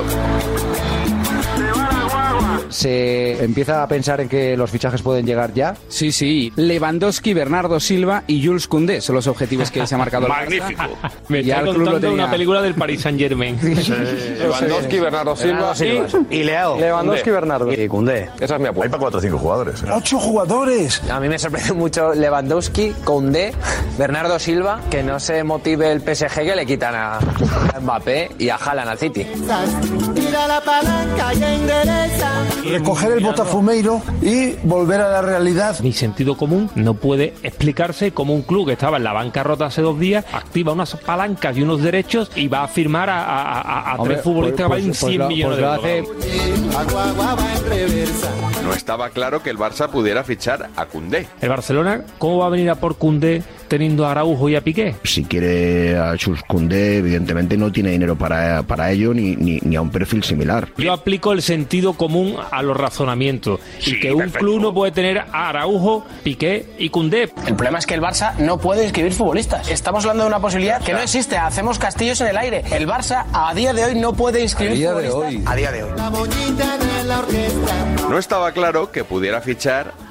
¿Se empieza a pensar en que los fichajes pueden llegar ya? Sí, sí. Lewandowski, Bernardo Silva y Jules Koundé son los objetivos que se ha marcado el Magnífico. Barça. Me está contando tenía... una película del Paris Saint-Germain. Sí. Lewandowski, Bernardo Silva y, y Leao. Lewandowski, Bernardo. Y Koundé. Esa es mi apuesta. Hay para cuatro o cinco jugadores. ¿eh? ¡Ocho jugadores! A mí me sorprende mucho Lewandowski, Koundé, Bernardo Silva, que no se motive el P S G que le quitan a Mbappé y a Haaland al City. Tira la palanca y endereza. Recoger el botafumeiro y volver a la realidad. Mi sentido común no puede explicarse cómo un club que estaba en la bancarrota hace dos días activa unas palancas y unos derechos y va a firmar a, a, a, a Hombre, tres futbolistas pues, que valen pues, cien pues millones pues de euros. No estaba claro que el Barça pudiera fichar a Koundé. El Barcelona, ¿cómo va a venir a por Koundé teniendo a Araujo y a Piqué? Si quiere a Jules Koundé, evidentemente no tiene dinero para, para ello ni, ni, ni a un perfil similar. Yo aplico el sentido común a los razonamientos sí, y que un perfecto. club no puede tener a Araujo, Piqué y Koundé. El problema es que el Barça no puede inscribir futbolistas. Estamos hablando de una posibilidad que no existe. Hacemos castillos en el aire. El Barça a día de hoy no puede inscribir futbolistas. A día de hoy. A día de hoy. No estaba claro que pudiera fichar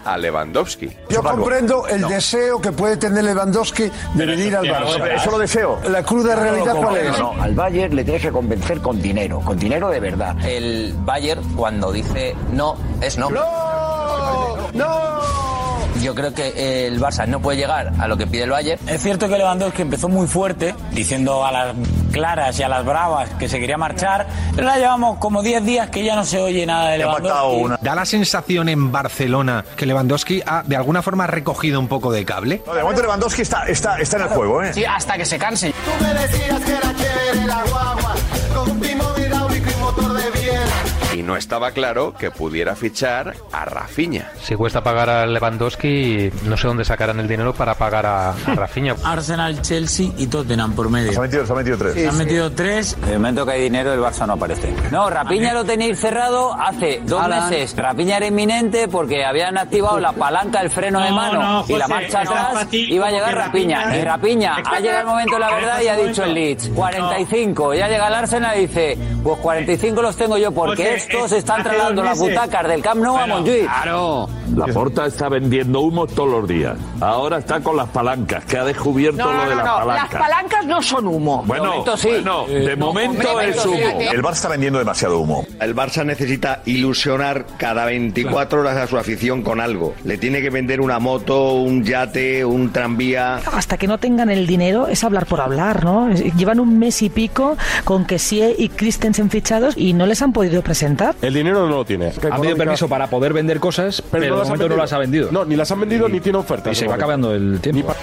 a Lewandowski. Yo comprendo el no. deseo que puede tener Lewandowski de venir al Barça. Eso lo deseo. La cruda realidad, ¿cuál es? No, al Bayern le tienes que convencer con dinero, con dinero de verdad. El Bayern, cuando dice no, es no. ¡No! ¡No! Yo creo que el Barça no puede llegar a lo que pide el Bayern. Es cierto que Lewandowski empezó muy fuerte, diciendo a las claras y a las bravas que se quería marchar, pero ya llevamos como diez días que ya no se oye nada de Lewandowski. ¿Da la sensación en Barcelona que Lewandowski ha de alguna forma recogido un poco de cable? No, de momento Lewandowski está, está, está en el juego, ¿eh? Sí, hasta que se canse. Tú me decías que era chévere la guagua, con un timón hidráulico y motor de Viena. Y no estaba claro que pudiera fichar a Rafinha. Si cuesta pagar a Lewandowski, no sé dónde sacarán el dinero para pagar a, a Rafinha. Arsenal, Chelsea y Tottenham por medio. Se han metido, se han metido tres. Se han metido tres. En el momento que hay dinero, el Barça no aparece. No, Rafinha lo tenéis cerrado hace dos Alan. meses. Rafinha era inminente porque habían activado la palanca, el freno no, de mano no, José, y la marcha atrás. Iba a llegar Rafinha. Y Rafinha ha llegado el momento de la verdad y ha dicho el Leeds cuarenta y cinco. Ya llega el Arsenal y dice, pues cuarenta y cinco los tengo yo porque José, estos están trasladando las butacas del Camp Nou a Montjuïc. Claro. Laporta está vendiendo humo todos los días. Ahora está con las palancas, que ha descubierto no, lo de no, las no. palancas. Las palancas no son humo. Bueno, de momento sí. Bueno, de momento eh, es humo. El Barça está vendiendo demasiado humo. El Barça necesita ilusionar cada veinticuatro horas a su afición con algo. Le tiene que vender una moto, un yate, un tranvía. Hasta que no tengan el dinero es hablar por hablar, ¿no? Llevan un mes y pico con Kessie y Christensen fichados y no les han podido presentar. El dinero no lo tiene. Han pedido permiso para poder vender cosas, pero, pero de momento no las ha vendido. No, ni las han vendido y, ni tiene ofertas. Y se va acabando el tiempo.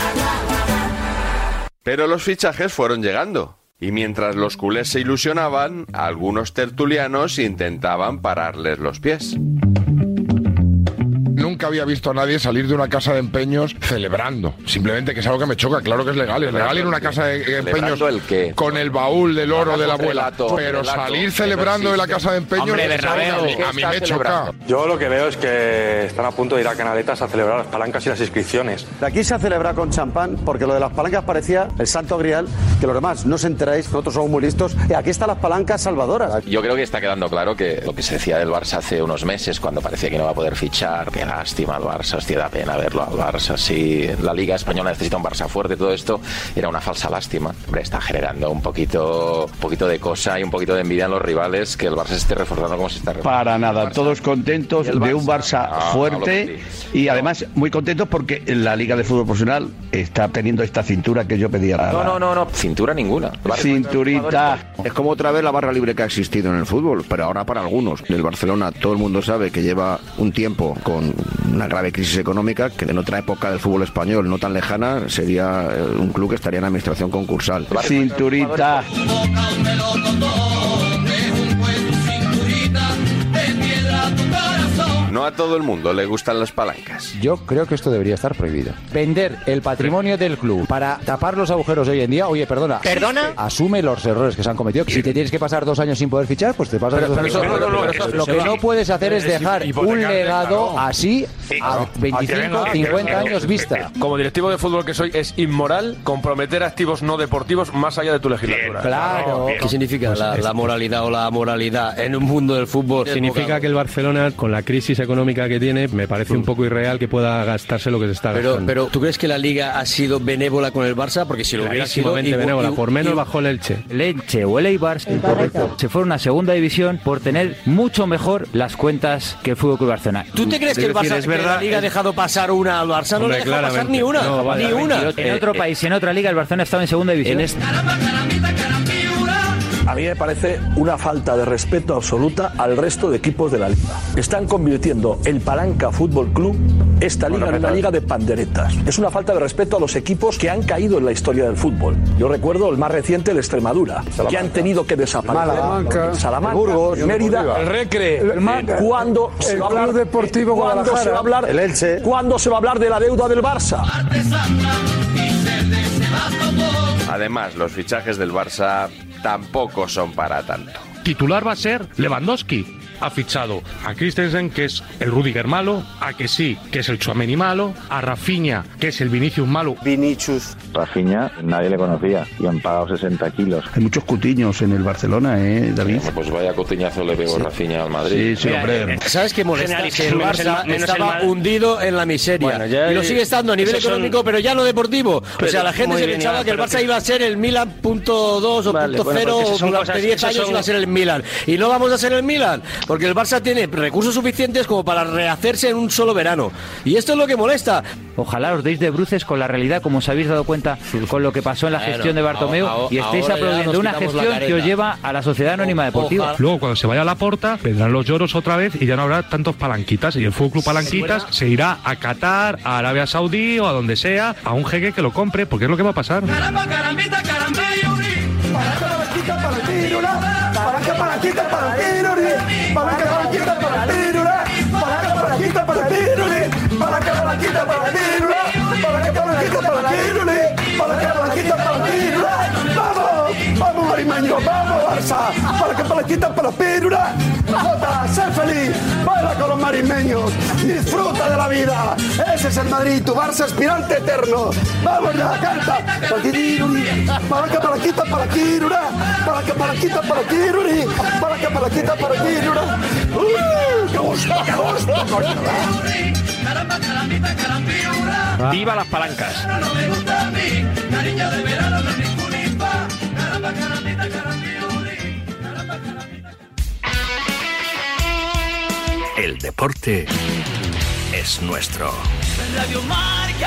Pero los fichajes fueron llegando. Y mientras los culés se ilusionaban, algunos tertulianos intentaban pararles los pies. Nunca había visto a nadie salir de una casa de empeños celebrando. Simplemente que es algo que me choca. Claro que es legal. Es legal ir a una casa de empeños el qué? con el baúl del oro de la abuela. Pero salir celebrando de la casa de empeños, Hombre, Bernabéu, a mí me choca. Yo lo que veo es que están a punto de ir a Canaletas a celebrar las palancas y las inscripciones. De aquí se ha celebrado con champán porque lo de las palancas parecía el santo grial, que los demás no os enteráis, nosotros somos muy listos. Y aquí están las palancas salvadoras. Yo creo que está quedando claro que lo que se decía del Barça hace unos meses, cuando parecía que no va a poder fichar, que lástima al Barça, hostia, da pena verlo al Barça, sí, la Liga Española necesita un Barça fuerte, todo esto era una falsa lástima. Hombre, está generando un poquito, un poquito de cosa y un poquito de envidia en los rivales que el Barça se esté reforzando como se está reforzando. Para nada, todos contentos de un Barça Ah, fuerte y además muy contentos porque la Liga de Fútbol Profesional está teniendo esta cintura que yo pedía. No, no, no, no, cintura ninguna. Cinturita. Es como otra vez la barra libre que ha existido en el fútbol, pero ahora para algunos. El Barcelona, todo el mundo sabe que lleva un tiempo con una grave crisis económica, que en otra época del fútbol español no tan lejana sería un club que estaría en administración concursal. Cinturita. No a todo el mundo le gustan las palancas. Yo creo que esto debería estar prohibido. Vender el patrimonio del club para tapar los agujeros de hoy en día. Oye, perdona. ¿Perdona? Asume los errores que se han cometido. Si te tienes que pasar dos años sin poder fichar, pues te pasas pero, dos años. Pero, pero, pero, pero, lo que no puedes hacer es dejar un legado así a veinticinco, cincuenta años vista. Como directivo de fútbol que soy, es inmoral comprometer activos no deportivos más allá de tu legislatura. Claro. ¿Qué significa la, la moralidad o la moralidad en un mundo del fútbol? Significa que el Barcelona, con la crisis económica que tiene, me parece un poco irreal que pueda gastarse lo que se está pero, gastando. Pero, ¿tú crees que la Liga ha sido benévola con el Barça? Porque si lo hubiera sido... Y, benévola, por menos y, bajó el Elche. El Elche o el Eibar se fueron a segunda división por tener mucho mejor las cuentas que el Fútbol Club Barcelona. ¿Tú te crees que el Barça, es verdad, que la Liga ha dejado pasar una al Barça? No le ha dejado pasar ni una, no, vale, ni una. En otro país, en otra liga, el Barcelona estaba en segunda división. En este... A mí me parece una falta de respeto absoluta al resto de equipos de la liga. Están convirtiendo el Palanca Fútbol Club, esta liga, en una liga de panderetas. Es una falta de respeto a los equipos que han caído en la historia del fútbol. Yo recuerdo el más reciente, el Extremadura, Salamanca, que han tenido que desaparecer. Salamanca, Salamanca, Burgos, Mérida, el Recre, el, el cuando se va a hablar Deportivo ¿cuándo se va a hablar el Elche? ¿Cuándo se va a hablar de la deuda del Barça? Además, los fichajes del Barça tampoco son para tanto. Titular va a ser Lewandowski. ha fichado a Christensen, que es el Rudiger malo, a que sí, que es el Tchouaméni malo, a Rafinha, que es el Vinicius malo. Vinicius. Rafinha, nadie le conocía y han pagado sesenta kilos. Hay muchos cutiños en el Barcelona, ¿eh, David? Pues vaya cutiñazo le pegó sí. Rafinha al Madrid. Sí, sí, hombre. ¿Sabes qué molesta? Que el Barça estaba hundido en la miseria. Bueno, ya y lo sigue estando a nivel económico, son... pero ya no deportivo. Pero, o sea, la gente se pensaba que el Barça que... iba a ser el Milan punto dos o vale, punto cero bueno, o durante diez años son... iba a ser el Milan. Y no vamos a ser el Milan, porque el Barça tiene recursos suficientes como para rehacerse en un solo verano. Y esto es lo que molesta. Ojalá os deis de bruces con la realidad, como os habéis dado cuenta con lo que pasó en la gestión bueno, de Bartomeu, a, a, y estéis aplaudiendo una gestión que os lleva a la Sociedad Anónima Deportiva. Ojalá. Luego, cuando se vaya a Laporta, vendrán los lloros otra vez y ya no habrá tantos palanquitas. Y el Fútbol Club Palanquitas se irá a Qatar, a Arabia Saudí o a donde sea, a un jeque que lo compre, porque es lo que va a pasar. Caramba, carambita, palanquita para tírula, palanca palanquita para tírula, palanca palanquita para tírula, palanca palanquita para tírula, palanca palanquita para tírula, palanca palanquita para tírula, palanca palanquita para tírula. Vamos, vamos marimeño, vamos Barça, palanca palanquita para tírula. Jota, sé feliz, baila con los marimeños, disfruta de la vida. Ese es el Madrid, tu Barça aspirante eterno. Vamos ya, canta. Palanca palanquita para tírula, palanca palanquita para tírula, palanca palanquita para tírula. ¡Uy, qué gusto, qué gusto! ¡Viva las palancas! El deporte es nuestro. Radio Marca.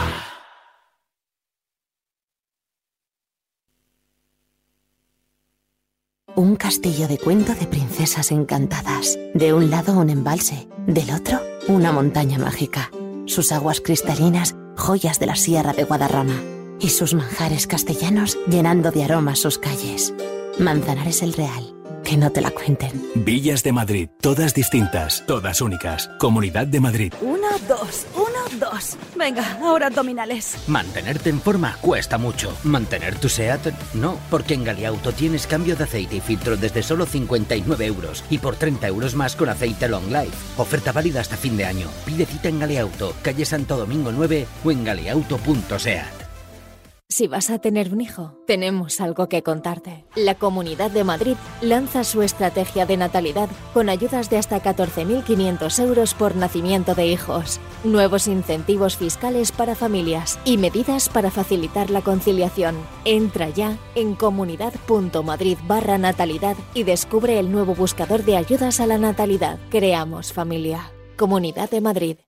Un castillo de cuento de princesas encantadas. De un lado un embalse, del otro una montaña mágica. Sus aguas cristalinas, joyas de la Sierra de Guadarrama. Y sus manjares castellanos llenando de aromas sus calles. Manzanares el Real. Que no te la cuenten. Villas de Madrid, todas distintas, todas únicas. Comunidad de Madrid. Uno, dos, uno, dos. Venga, ahora abdominales. Mantenerte en forma cuesta mucho. Mantener tu SEAT, no. Porque en Galiauto tienes cambio de aceite y filtro desde solo cincuenta y nueve euros. Y por treinta euros más con aceite Long Life. Oferta válida hasta fin de año. Pide cita en Galiauto, calle Santo Domingo nueve o en galiauto punto seat. Si vas a tener un hijo, tenemos algo que contarte. La Comunidad de Madrid lanza su estrategia de natalidad con ayudas de hasta catorce mil quinientos euros por nacimiento de hijos, nuevos incentivos fiscales para familias y medidas para facilitar la conciliación. Entra ya en comunidad.madrid barra natalidad y descubre el nuevo buscador de ayudas a la natalidad. Creamos familia. Comunidad de Madrid.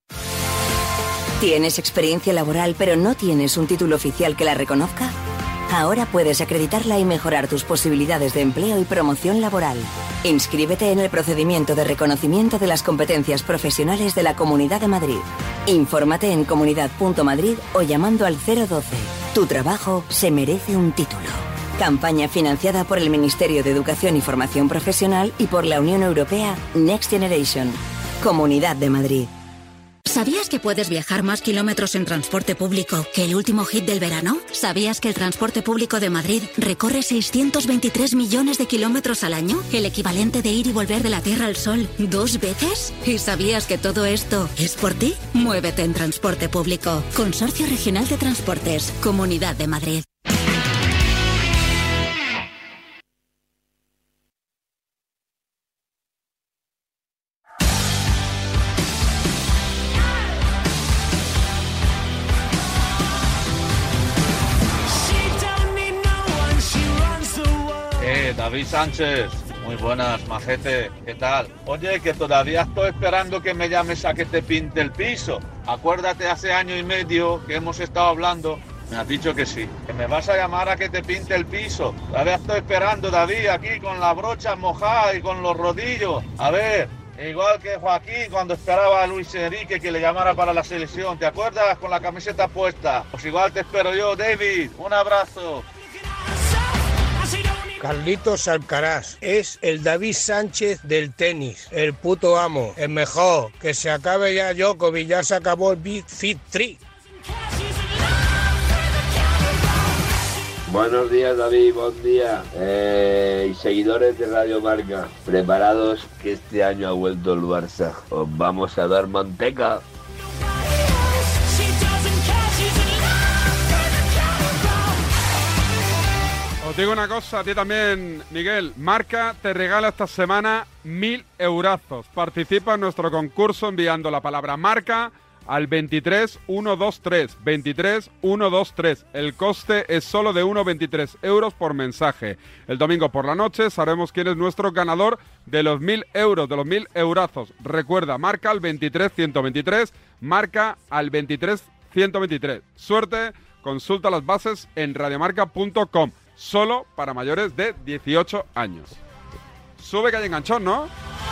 ¿Tienes experiencia laboral pero no tienes un título oficial que la reconozca? Ahora puedes acreditarla y mejorar tus posibilidades de empleo y promoción laboral. Inscríbete en el procedimiento de reconocimiento de las competencias profesionales de la Comunidad de Madrid. Infórmate en comunidad.madrid o llamando al cero doce. Tu trabajo se merece un título. Campaña financiada por el Ministerio de Educación y Formación Profesional y por la Unión Europea Next Generation. Comunidad de Madrid. ¿Sabías que puedes viajar más kilómetros en transporte público que el último hit del verano? ¿Sabías que el transporte público de Madrid recorre seiscientos veintitrés millones de kilómetros al año? ¿El equivalente de ir y volver de la Tierra al Sol dos veces? ¿Y sabías que todo esto es por ti? Muévete en transporte público. Consorcio Regional de Transportes. Comunidad de Madrid. David Sánchez, muy buenas, majete, ¿qué tal? Oye, que todavía estoy esperando que me llames a que te pinte el piso. Acuérdate, hace año y medio que hemos estado hablando, me has dicho que sí, que me vas a llamar a que te pinte el piso. Todavía estoy esperando, David, aquí con la brocha mojada y con los rodillos. A ver, igual que Joaquín cuando esperaba a Luis Enrique que le llamara para la selección, ¿te acuerdas? Con la camiseta puesta. Pues igual te espero yo, David, un abrazo. Carlitos Alcaraz es el David Sánchez del tenis, el puto amo, el mejor, que se acabe ya Djokovic, ya se acabó el Big Fit tres. Buenos días, David, buen día. Eh, seguidores de Radio Marca, preparados que este año ha vuelto el Barça. Os vamos a dar manteca. Os digo una cosa, a ti también, Miguel. Marca te regala esta semana mil eurazos. Participa en nuestro concurso enviando la palabra marca al veintitrés mil ciento veintitrés. veintitrés mil ciento veintitrés. El coste es solo de uno coma veintitrés euros por mensaje. El domingo por la noche sabremos quién es nuestro ganador de los mil euros, de los mil eurazos. Recuerda, marca al veintitrés mil ciento veintitrés. Marca al veintitrés mil ciento veintitrés. Suerte, consulta las bases en radiomarca punto com. Solo para mayores de dieciocho años. Sube que hay enganchón, ¿no?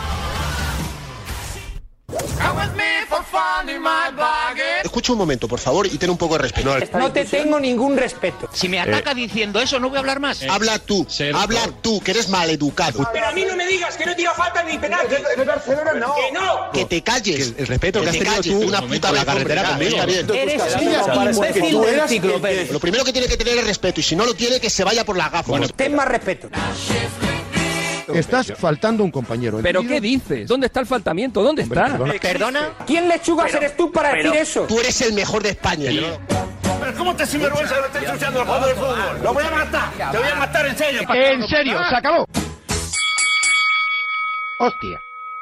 Escucha un momento, por favor, y ten un poco de respeto. No, no te tengo ningún respeto. Si me ataca eh. diciendo eso, no voy a hablar más. Eh. Habla tú, Sergio. habla tú, que eres maleducado. Pero a mí no me digas que no tira falta ni penalti. De Barcelona no. Que no. Que te calles. Que el respeto que, que has tenido calles, tú, una puta la carretera conmigo. Eres un imbécil. Lo primero que tiene que tener es respeto, y si no lo tiene, que se vaya por la gafa. Bueno, ten más respeto. Estás faltando a un compañero. ¿Pero qué dices? ¿Dónde está el faltamiento? ¿Dónde Hombre, está? Perdona. ¿Perdona? ¿Quién lechugas pero, eres tú para pero, decir eso? Tú eres el mejor de España. Sí. ¿Pero cómo te sinvergüenza que lo estés ensuciando el juego del fútbol? ¡Lo voy a matar! ¡Te voy a matar en serio! ¡En serio! ¡Se acabó! ¡Hostia!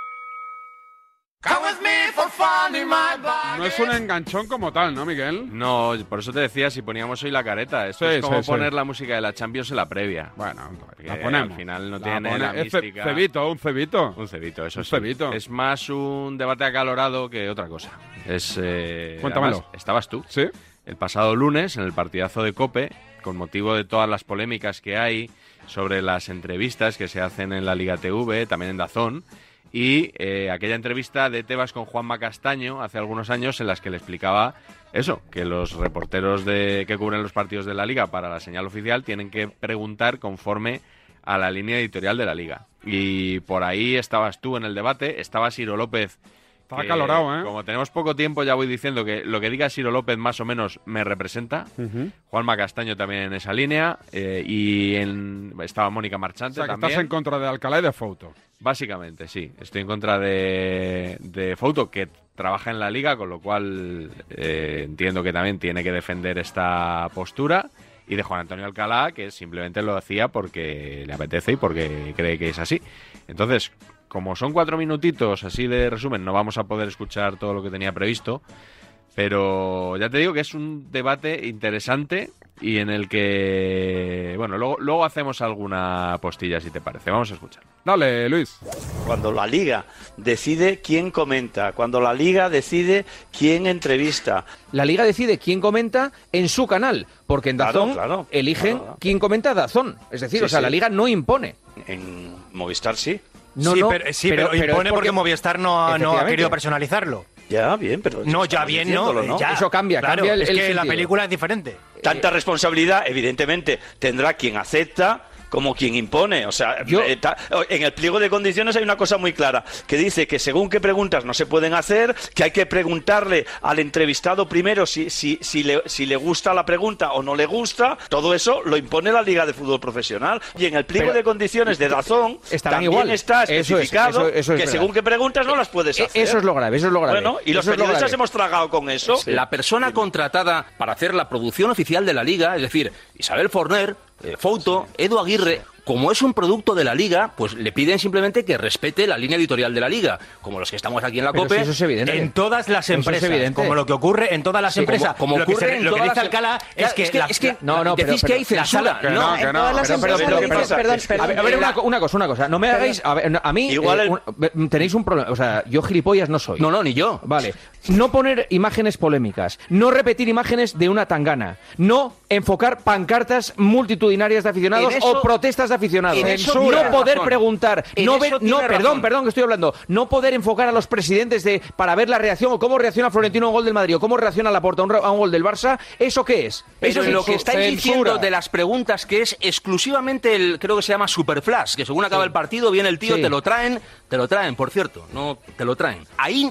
No es un enganchón como tal, ¿no, Miguel? No, por eso te decía, si poníamos hoy la careta. Esto sí, es como sí, poner sí. la música de la Champions en la previa. Bueno, la ponemos. Al final no la tiene pone... la es mística. Cebito, un cebito. Un cebito, eso un sí. Cebito. Es más un debate acalorado que otra cosa. Es, eh, Cuéntamelo. Además, estabas tú. Sí. El pasado lunes, en el partidazo de COPE, con motivo de todas las polémicas que hay sobre las entrevistas que se hacen en la Liga T V, también en DAZN, y eh, aquella entrevista de Tebas con Juanma Castaño hace algunos años en las que le explicaba eso, que los reporteros de, que cubren los partidos de la Liga para la señal oficial tienen que preguntar conforme a la línea editorial de la Liga. Y por ahí estabas tú en el debate, estaba Ciro López. Estaba calorado, ¿eh? Como tenemos poco tiempo, ya voy diciendo que lo que diga Ciro López más o menos me representa. Uh-huh. Juanma Castaño también en esa línea. Eh, y en, estaba Mónica Marchante también. O sea, que también. estás en contra de Alcalá y de Fouto. Básicamente, sí. Estoy en contra de, de Fouto, que trabaja en la Liga, con lo cual eh, entiendo que también tiene que defender esta postura. Y de Juan Antonio Alcalá, que simplemente lo hacía porque le apetece y porque cree que es así. Entonces, como son cuatro minutitos así de resumen, no vamos a poder escuchar todo lo que tenía previsto, pero ya te digo que es un debate interesante y en el que, bueno, luego, luego hacemos alguna postilla si te parece. Vamos a escuchar. Dale, Luis. Cuando la Liga decide quién comenta, cuando la Liga decide quién entrevista. La Liga decide quién comenta en su canal, porque en DAZN claro, claro, eligen claro. quién comenta DAZN. Es decir, sí, o sea, sí. la Liga no impone. En Movistar sí. No, sí, no, pero, sí, pero, pero impone porque, porque Movistar no, no ha querido personalizarlo. Ya, bien, pero... No, ya bien, no, ¿no? ya, eso cambia, claro, cambia el, es el que sentido. La película es diferente. Tanta responsabilidad, evidentemente, tendrá quien acepta como quien impone. O sea, Yo... en el pliego de condiciones hay una cosa muy clara, que dice que según qué preguntas no se pueden hacer, que hay que preguntarle al entrevistado primero si, si, si, le, si le gusta la pregunta o no le gusta. Todo eso lo impone la Liga de Fútbol Profesional. Y en el pliego Pero, de condiciones de DAZN también igual. está especificado eso es, eso, eso es que verdad. según qué preguntas no las puedes hacer. Eso es lo grave, eso es lo grave. Bueno, y los periodistas hemos tragado con eso. Sí. La persona contratada para hacer la producción oficial de la Liga, es decir, Isabel Forner, eh, Fouto, Edu Aguirre, como es un producto de la Liga, pues le piden simplemente que respete la línea editorial de la Liga, como los que estamos aquí en la Pero COPE. si eso es evidente. En todas las empresas, es como lo que ocurre en todas las sí, empresas. Como, como lo ocurre que, se, en lo que todas dice las... Alcalá es que... Es que, la, es que no, no, decís pero, que hay censura. Que no, no, que no. Todas las pero, empresas, pero, perdón, perdón, perdón, a ver, una, una cosa, una cosa. No me hagáis... A, ver, a mí Igual eh, el... un, tenéis un problema. O sea, yo gilipollas no soy. No, no, ni yo. Vale. No poner imágenes polémicas. No repetir imágenes de una tangana. No enfocar pancartas multitudinarias de aficionados eso, o protestas de aficionados. Censura. No poder razón. preguntar. No, ver, no perdón, razón. perdón, que estoy hablando. No poder enfocar a los presidentes de para ver la reacción o cómo reacciona Florentino a un gol del Madrid o cómo reacciona Laporta a un, a un gol del Barça. ¿Eso qué es? Pero Eso es lo que estáis censura. diciendo de las preguntas, que es exclusivamente el, creo que se llama Superflash, que según acaba sí. el partido, viene el tío, sí. te lo traen, te lo traen, por cierto, no te lo traen. Ahí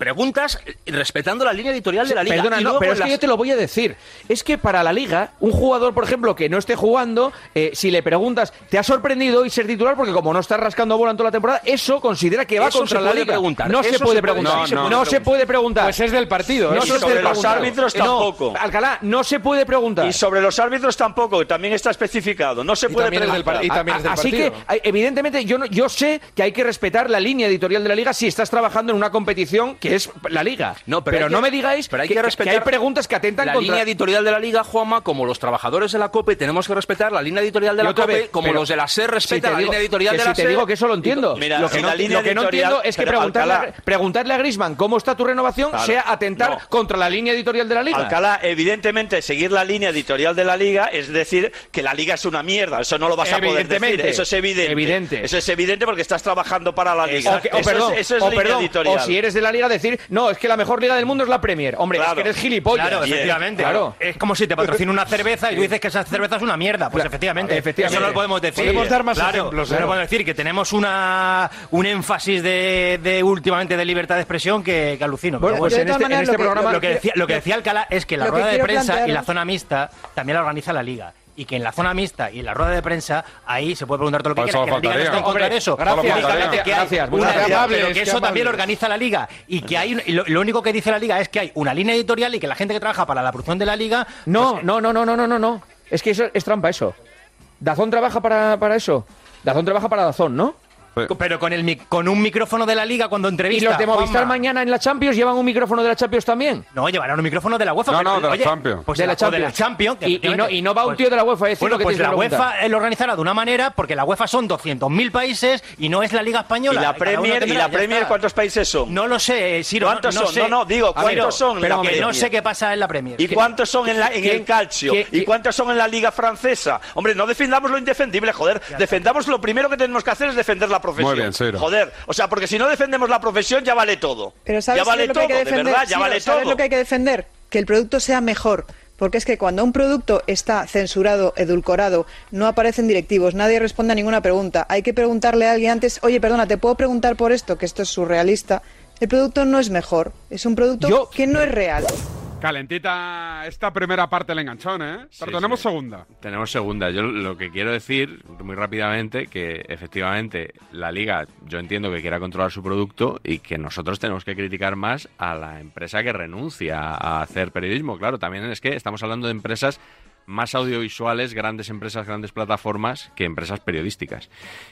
preguntas respetando la línea editorial de la Liga. Perdona, y no, luego pero es las... que yo te lo voy a decir. Es que para la Liga, un jugador, por ejemplo, que no esté jugando, eh, si le preguntas, ¿te ha sorprendido hoy ser titular? Porque como no estás rascando bola en toda la temporada, eso considera que va Eso contra se la puede Liga. preguntar. No Eso se puede se puede- preguntar. no, No, no, no no. se puede preguntar. Pues es del partido. No Y se sobre puede los preguntar. árbitros No, tampoco. Alcalá, no se puede preguntar. Y sobre los árbitros tampoco, que también está especificado. No se Y puede también es del preguntar. par- y también es del Así que, partido. eh, evidentemente, yo no, yo sé que hay que respetar la línea editorial de la Liga si estás trabajando en una competición que es la Liga. No, pero, pero hay no que- me digáis pero hay que, que que respetar hay preguntas que atentan la contra... línea editorial de la Liga, Juanma, como los trabajadores de la COPE tenemos que respetar la línea editorial de Y la otra COPE, vez, como pero los de la SER si respetan te la digo- línea editorial que de si la te SER. digo que eso lo entiendo. Mira, lo que si no, la línea lo que no editorial- entiendo es que pero, preguntarle, Alcalá- a, preguntarle a Griezmann cómo está tu renovación Claro. sea atentar No. contra la línea editorial de la Liga. Alcalá, evidentemente, seguir la línea editorial de la Liga es decir que la Liga es una mierda. Eso no lo vas a poder Evidentemente. decir. Eso es evidente. Evidente. Eso es evidente porque estás trabajando para la Liga. O, que- o eso perdón, es, eso es o, línea perdón, editorial. o si eres de la Liga decir, no, es que la mejor liga del mundo es la Premier. Hombre, Claro. es que eres gilipollas. Claro, Bien. efectivamente. Claro. Es como si te patrocina una cerveza y tú dices que esa cerveza es una mierda. Pues efectivamente, efectivamente. eso no lo podemos decir. Podemos dar más Claro, ejemplos, pero ¿eh? podemos decir que tenemos una un énfasis de, de últimamente de libertad de expresión que, que alucino. Bueno, Pero pues bueno, en este, en este programa... lo que decía, lo que decía Alcalá es que la lo que rueda de quiero prensa plantear- y la zona mixta también la organiza la Liga. Y que en la zona mixta y en la rueda de prensa, ahí se puede preguntar todo lo que Pues quiera, eso que la Liga no faltaría. está en contra Hombre, de eso. gracias, Únicamente gracias, que hay gracias, una- muchas gracias. pero que Qué eso también amables. lo organiza la Liga y que hay un- y lo, lo único que dice la Liga es que hay una línea editorial y que la gente que trabaja para la producción de la Liga No, pues, no, no, no, no, no, no, no. Es que eso es trampa eso. ¿Dazón trabaja para, para eso? Dazón trabaja para Dazón, ¿no? pero con el mic- con un micrófono de la Liga cuando ¿Y entrevista. los de Movistar Juanma. mañana en la Champions llevan un micrófono de la Champions también? No, llevarán un micrófono de la UEFA. No, pero, no, de la oye, Champions. Pues De de la la, o de la Champions. Champions. que Y- y efectivamente, no- y no va un pues- tío de la UEFA a decir bueno, lo que pues tienes la que preguntar. UEFA eh, lo organizará de una manera porque la UEFA son doscientos mil países y no es la Liga ¿Y Española. la Cada uno Premier, tendrá, ¿y la ya Premier está. cuántos países son? No lo sé, eh, Siro. ¿Cuántos no, no son? sé. No, no, digo, A ver, ¿cuántos son en pero la que Premier? no sé qué pasa en la Premier. ¿Y cuántos son en, la, en ¿Quién- el calcio? quién- ¿Y cuántos son en la Liga Francesa? Hombre, no defendamos lo indefendible, joder. Defendamos lo primero que tenemos que hacer es defender la profesión. Muy bien, Ciro. Joder, o sea, porque si no defendemos la profesión ya vale todo. Pero ¿sabes ya vale qué es lo que todo, hay que de defender? verdad, ya Sí, vale ¿sabes todo. lo que hay que defender? Que el producto sea mejor. Porque es que cuando un producto está censurado, edulcorado, no aparecen directivos, nadie responde a ninguna pregunta, hay que preguntarle a alguien antes, oye, perdona, ¿te puedo preguntar por esto? Que esto es surrealista. El producto no es mejor, es un producto Yo- que no es real. Calentita esta primera parte del enganchón, ¿eh? Pero Sí, tenemos sí. segunda. Tenemos segunda. Yo lo que quiero decir, muy rápidamente, que efectivamente la Liga, yo entiendo que quiera controlar su producto y que nosotros tenemos que criticar más a la empresa que renuncia a hacer periodismo. Claro, también es que estamos hablando de empresas más audiovisuales, grandes empresas, grandes plataformas, que empresas periodísticas.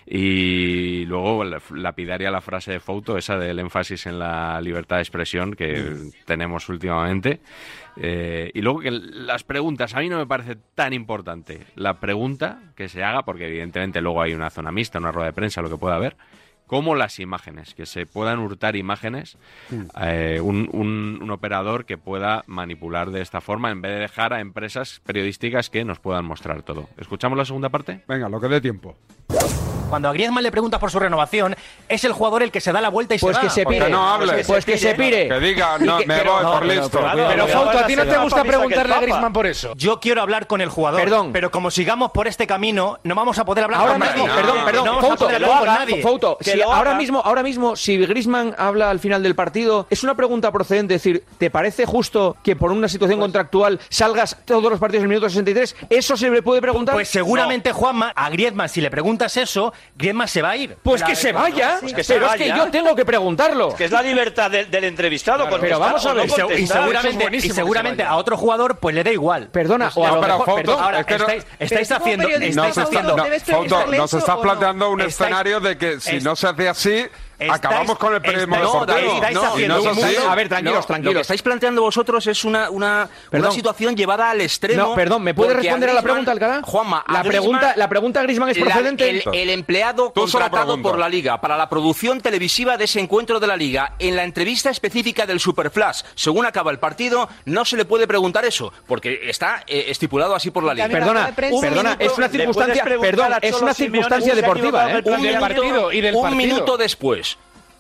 Y luego la- lapidaria la frase de Fouto, esa del énfasis en la libertad de expresión que mm. tenemos últimamente. Eh, y luego que las preguntas, a mí no me parece tan importante la pregunta que se haga, porque evidentemente luego hay una zona mixta, una rueda de prensa, lo que pueda haber, como las imágenes, que se puedan hurtar imágenes, eh, un, un, un operador que pueda manipular de esta forma en vez de dejar a empresas periodísticas que nos puedan mostrar todo. ¿Escuchamos la segunda parte? Venga, lo que dé tiempo. Cuando a Griezmann le preguntas por su renovación, es el jugador el que se da la vuelta y Pues se que va. se Porque- pire. no hable. Pues que se pire. Que diga, Y no, que- me pero- voy no, por pero- listo. pero- Pero, pero, Fouto, a ti no te gusta preguntarle a Griezmann por eso. Yo quiero hablar con el jugador, Perdón. pero como sigamos por este camino, no vamos a poder hablar Ahora con mismo, nadie. perdón, perdón, no vamos a Fouto, poder que hablar lo con haga, nadie. Fouto, Que si lo ahora haga. mismo, ahora mismo, si Griezmann habla al final del partido, es una pregunta procedente, decir, ¿te parece justo que por una situación contractual salgas todos los partidos en el minuto sesenta y tres? ¿Eso se le puede preguntar? Pues seguramente, Juanma, a Griezmann, si le preguntas eso, Griezmann se va a ir. Pues La- que se vaya, Pues que se pero es vaya. que yo tengo que preguntarlo. Que es la libertad del, del entrevistado. Claro, contestar pero vamos a o no ver, Y, se- y contestar. Eso es seguramente, buenísimo y que se seguramente vaya. a otro jugador pues le da igual. Perdona, o a No, lo pero, mejor, Fouto, perdón, Ahora, es que no- estáis, estáis Pero tú como haciendo... periodista, estáis Nos, Fouto, haciendo no, debes Fouto, preguntarle nos eso estás o no. planteando un Estáis- escenario de que si es- no se hace así, estáis- acabamos con el periodismo estáis- no, deportivo. estáis No, y haciendo no es un así. mundo- A ver, tranquilos, No, Lo que tranquilos. estáis planteando vosotros es una, una, Perdón. una situación llevada al extremo. No, perdón, ¿me puede porque responder a la Griezmann- pregunta, Alcalá? Juanma, a La pregunta, Griezmann- la pregunta a Griezmann es La- procedente. el, el empleado Tú solo contratado pregunta. por la Liga para la producción televisiva de ese encuentro de la Liga, en la entrevista específica del Superflash, según acaba el partido, no se le puede preguntar eso, porque está eh, estipulado así por la Liga. También Perdona, la rueda de prensa. perdona, minuto, es una le circunstancia, puedes preguntar perdón, a es Cholo una Simeone circunstancia si se ha deportiva, equivocado ¿eh? el plan Un del minuto, partido y del un partido. minuto después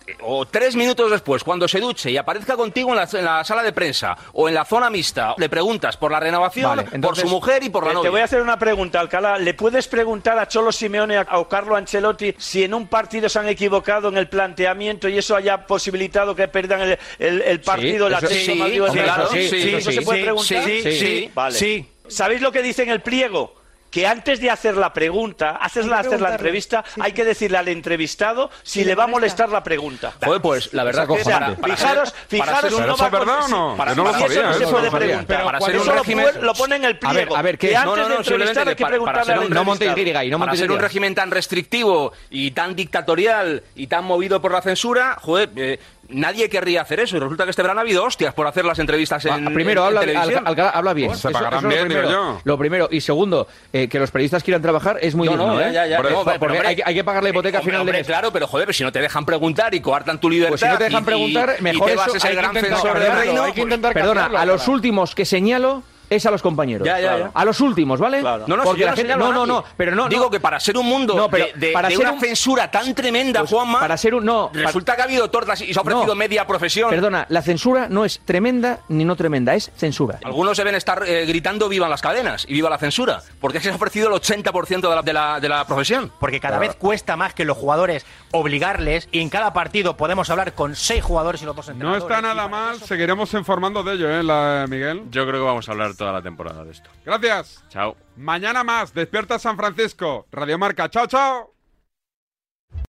o tres minutos después, cuando se duche y aparezca contigo en la, en la sala de prensa o en la zona mixta, le preguntas por la renovación, Vale, entonces, por su mujer y por la eh, novia. Te voy a hacer una pregunta, Alcalá. ¿Le puedes preguntar a Cholo Simeone a- o Carlo Ancelotti si en un partido se han equivocado en el planteamiento y eso haya posibilitado que pierdan el, el, el partido, el eso Atlético sí, de Madrid o el hombre, Real? eso sí, sí, ¿Eso sí, se puede sí, preguntar? sí, sí, sí, Vale. sí. ¿Sabéis lo que dice en el pliego? Que antes de hacer la pregunta, haces la, hacer la entrevista, hay que decirle al entrevistado si le va a molestar la pregunta. Joder, pues la verdad que O sea, para- para fijaros, ser- fijaros para ser si un- no ¿Eso va es verdad con- o no? sí, para- Yo no lo y eso sabía, no se eso puede no sabía. preguntar. Pero para ser Eso un lo, régimen- pu- lo pone en el pliego. A ver, a ver, ¿qué que es? antes No, no, de no, entrevistar simplemente hay que para- para preguntarle ser al un- entrevistado. Para ser un régimen tan restrictivo y tan dictatorial y tan movido por la censura, joder, eh, nadie querría hacer eso. Y resulta que este verano ha habido hostias por hacer las entrevistas en, Ah, primero, en- en habla, televisión. al- al- habla bien. Pues se Eso- pagarán eso es lo bien, digo primero. yo. Lo primero. Y segundo, eh, que los periodistas quieran trabajar es muy No, no, digno, ya, ¿eh? ya, ya. Porque, No, pero, porque hombre, hay, que- hay que pagar la hipoteca al Hombre, final de hombre, mes. claro, pero joder, pero si no te dejan preguntar y coartan tu libertad. Pues si no te dejan y- preguntar, y- mejor y te eso. vas a ser hay que gran intentar censor del cambiarlo, reino. hay que pues- intentar Perdona, a los últimos que señalo es a los compañeros. Ya, ya, ya. A los últimos, ¿vale? No, no, Porque si yo la no gente, señalo no, a no, nadie. no, pero no. Digo no. que para ser un mundo No, pero de, de- para de ser una un- censura tan tremenda, Pues, Juanma, para ser un no, resulta que ha habido tortas y se ha ofrecido No. media profesión. Perdona, la censura no es tremenda ni no tremenda, es censura. Algunos deben estar eh, gritando vivan las cadenas y viva la censura, porque se ha ofrecido el ochenta por ciento de la, de la, de la profesión. Porque cada vez cuesta más que los jugadores obligarles y en cada partido podemos hablar con seis jugadores y los dos No entrenadores. está nada mal, seguiremos informando de ello, ¿eh, la- Miguel? Yo creo que vamos a hablar toda la temporada de esto. Gracias. Chao. Mañana más, Despierta San Francisco, Radio Marca. Chao, chao.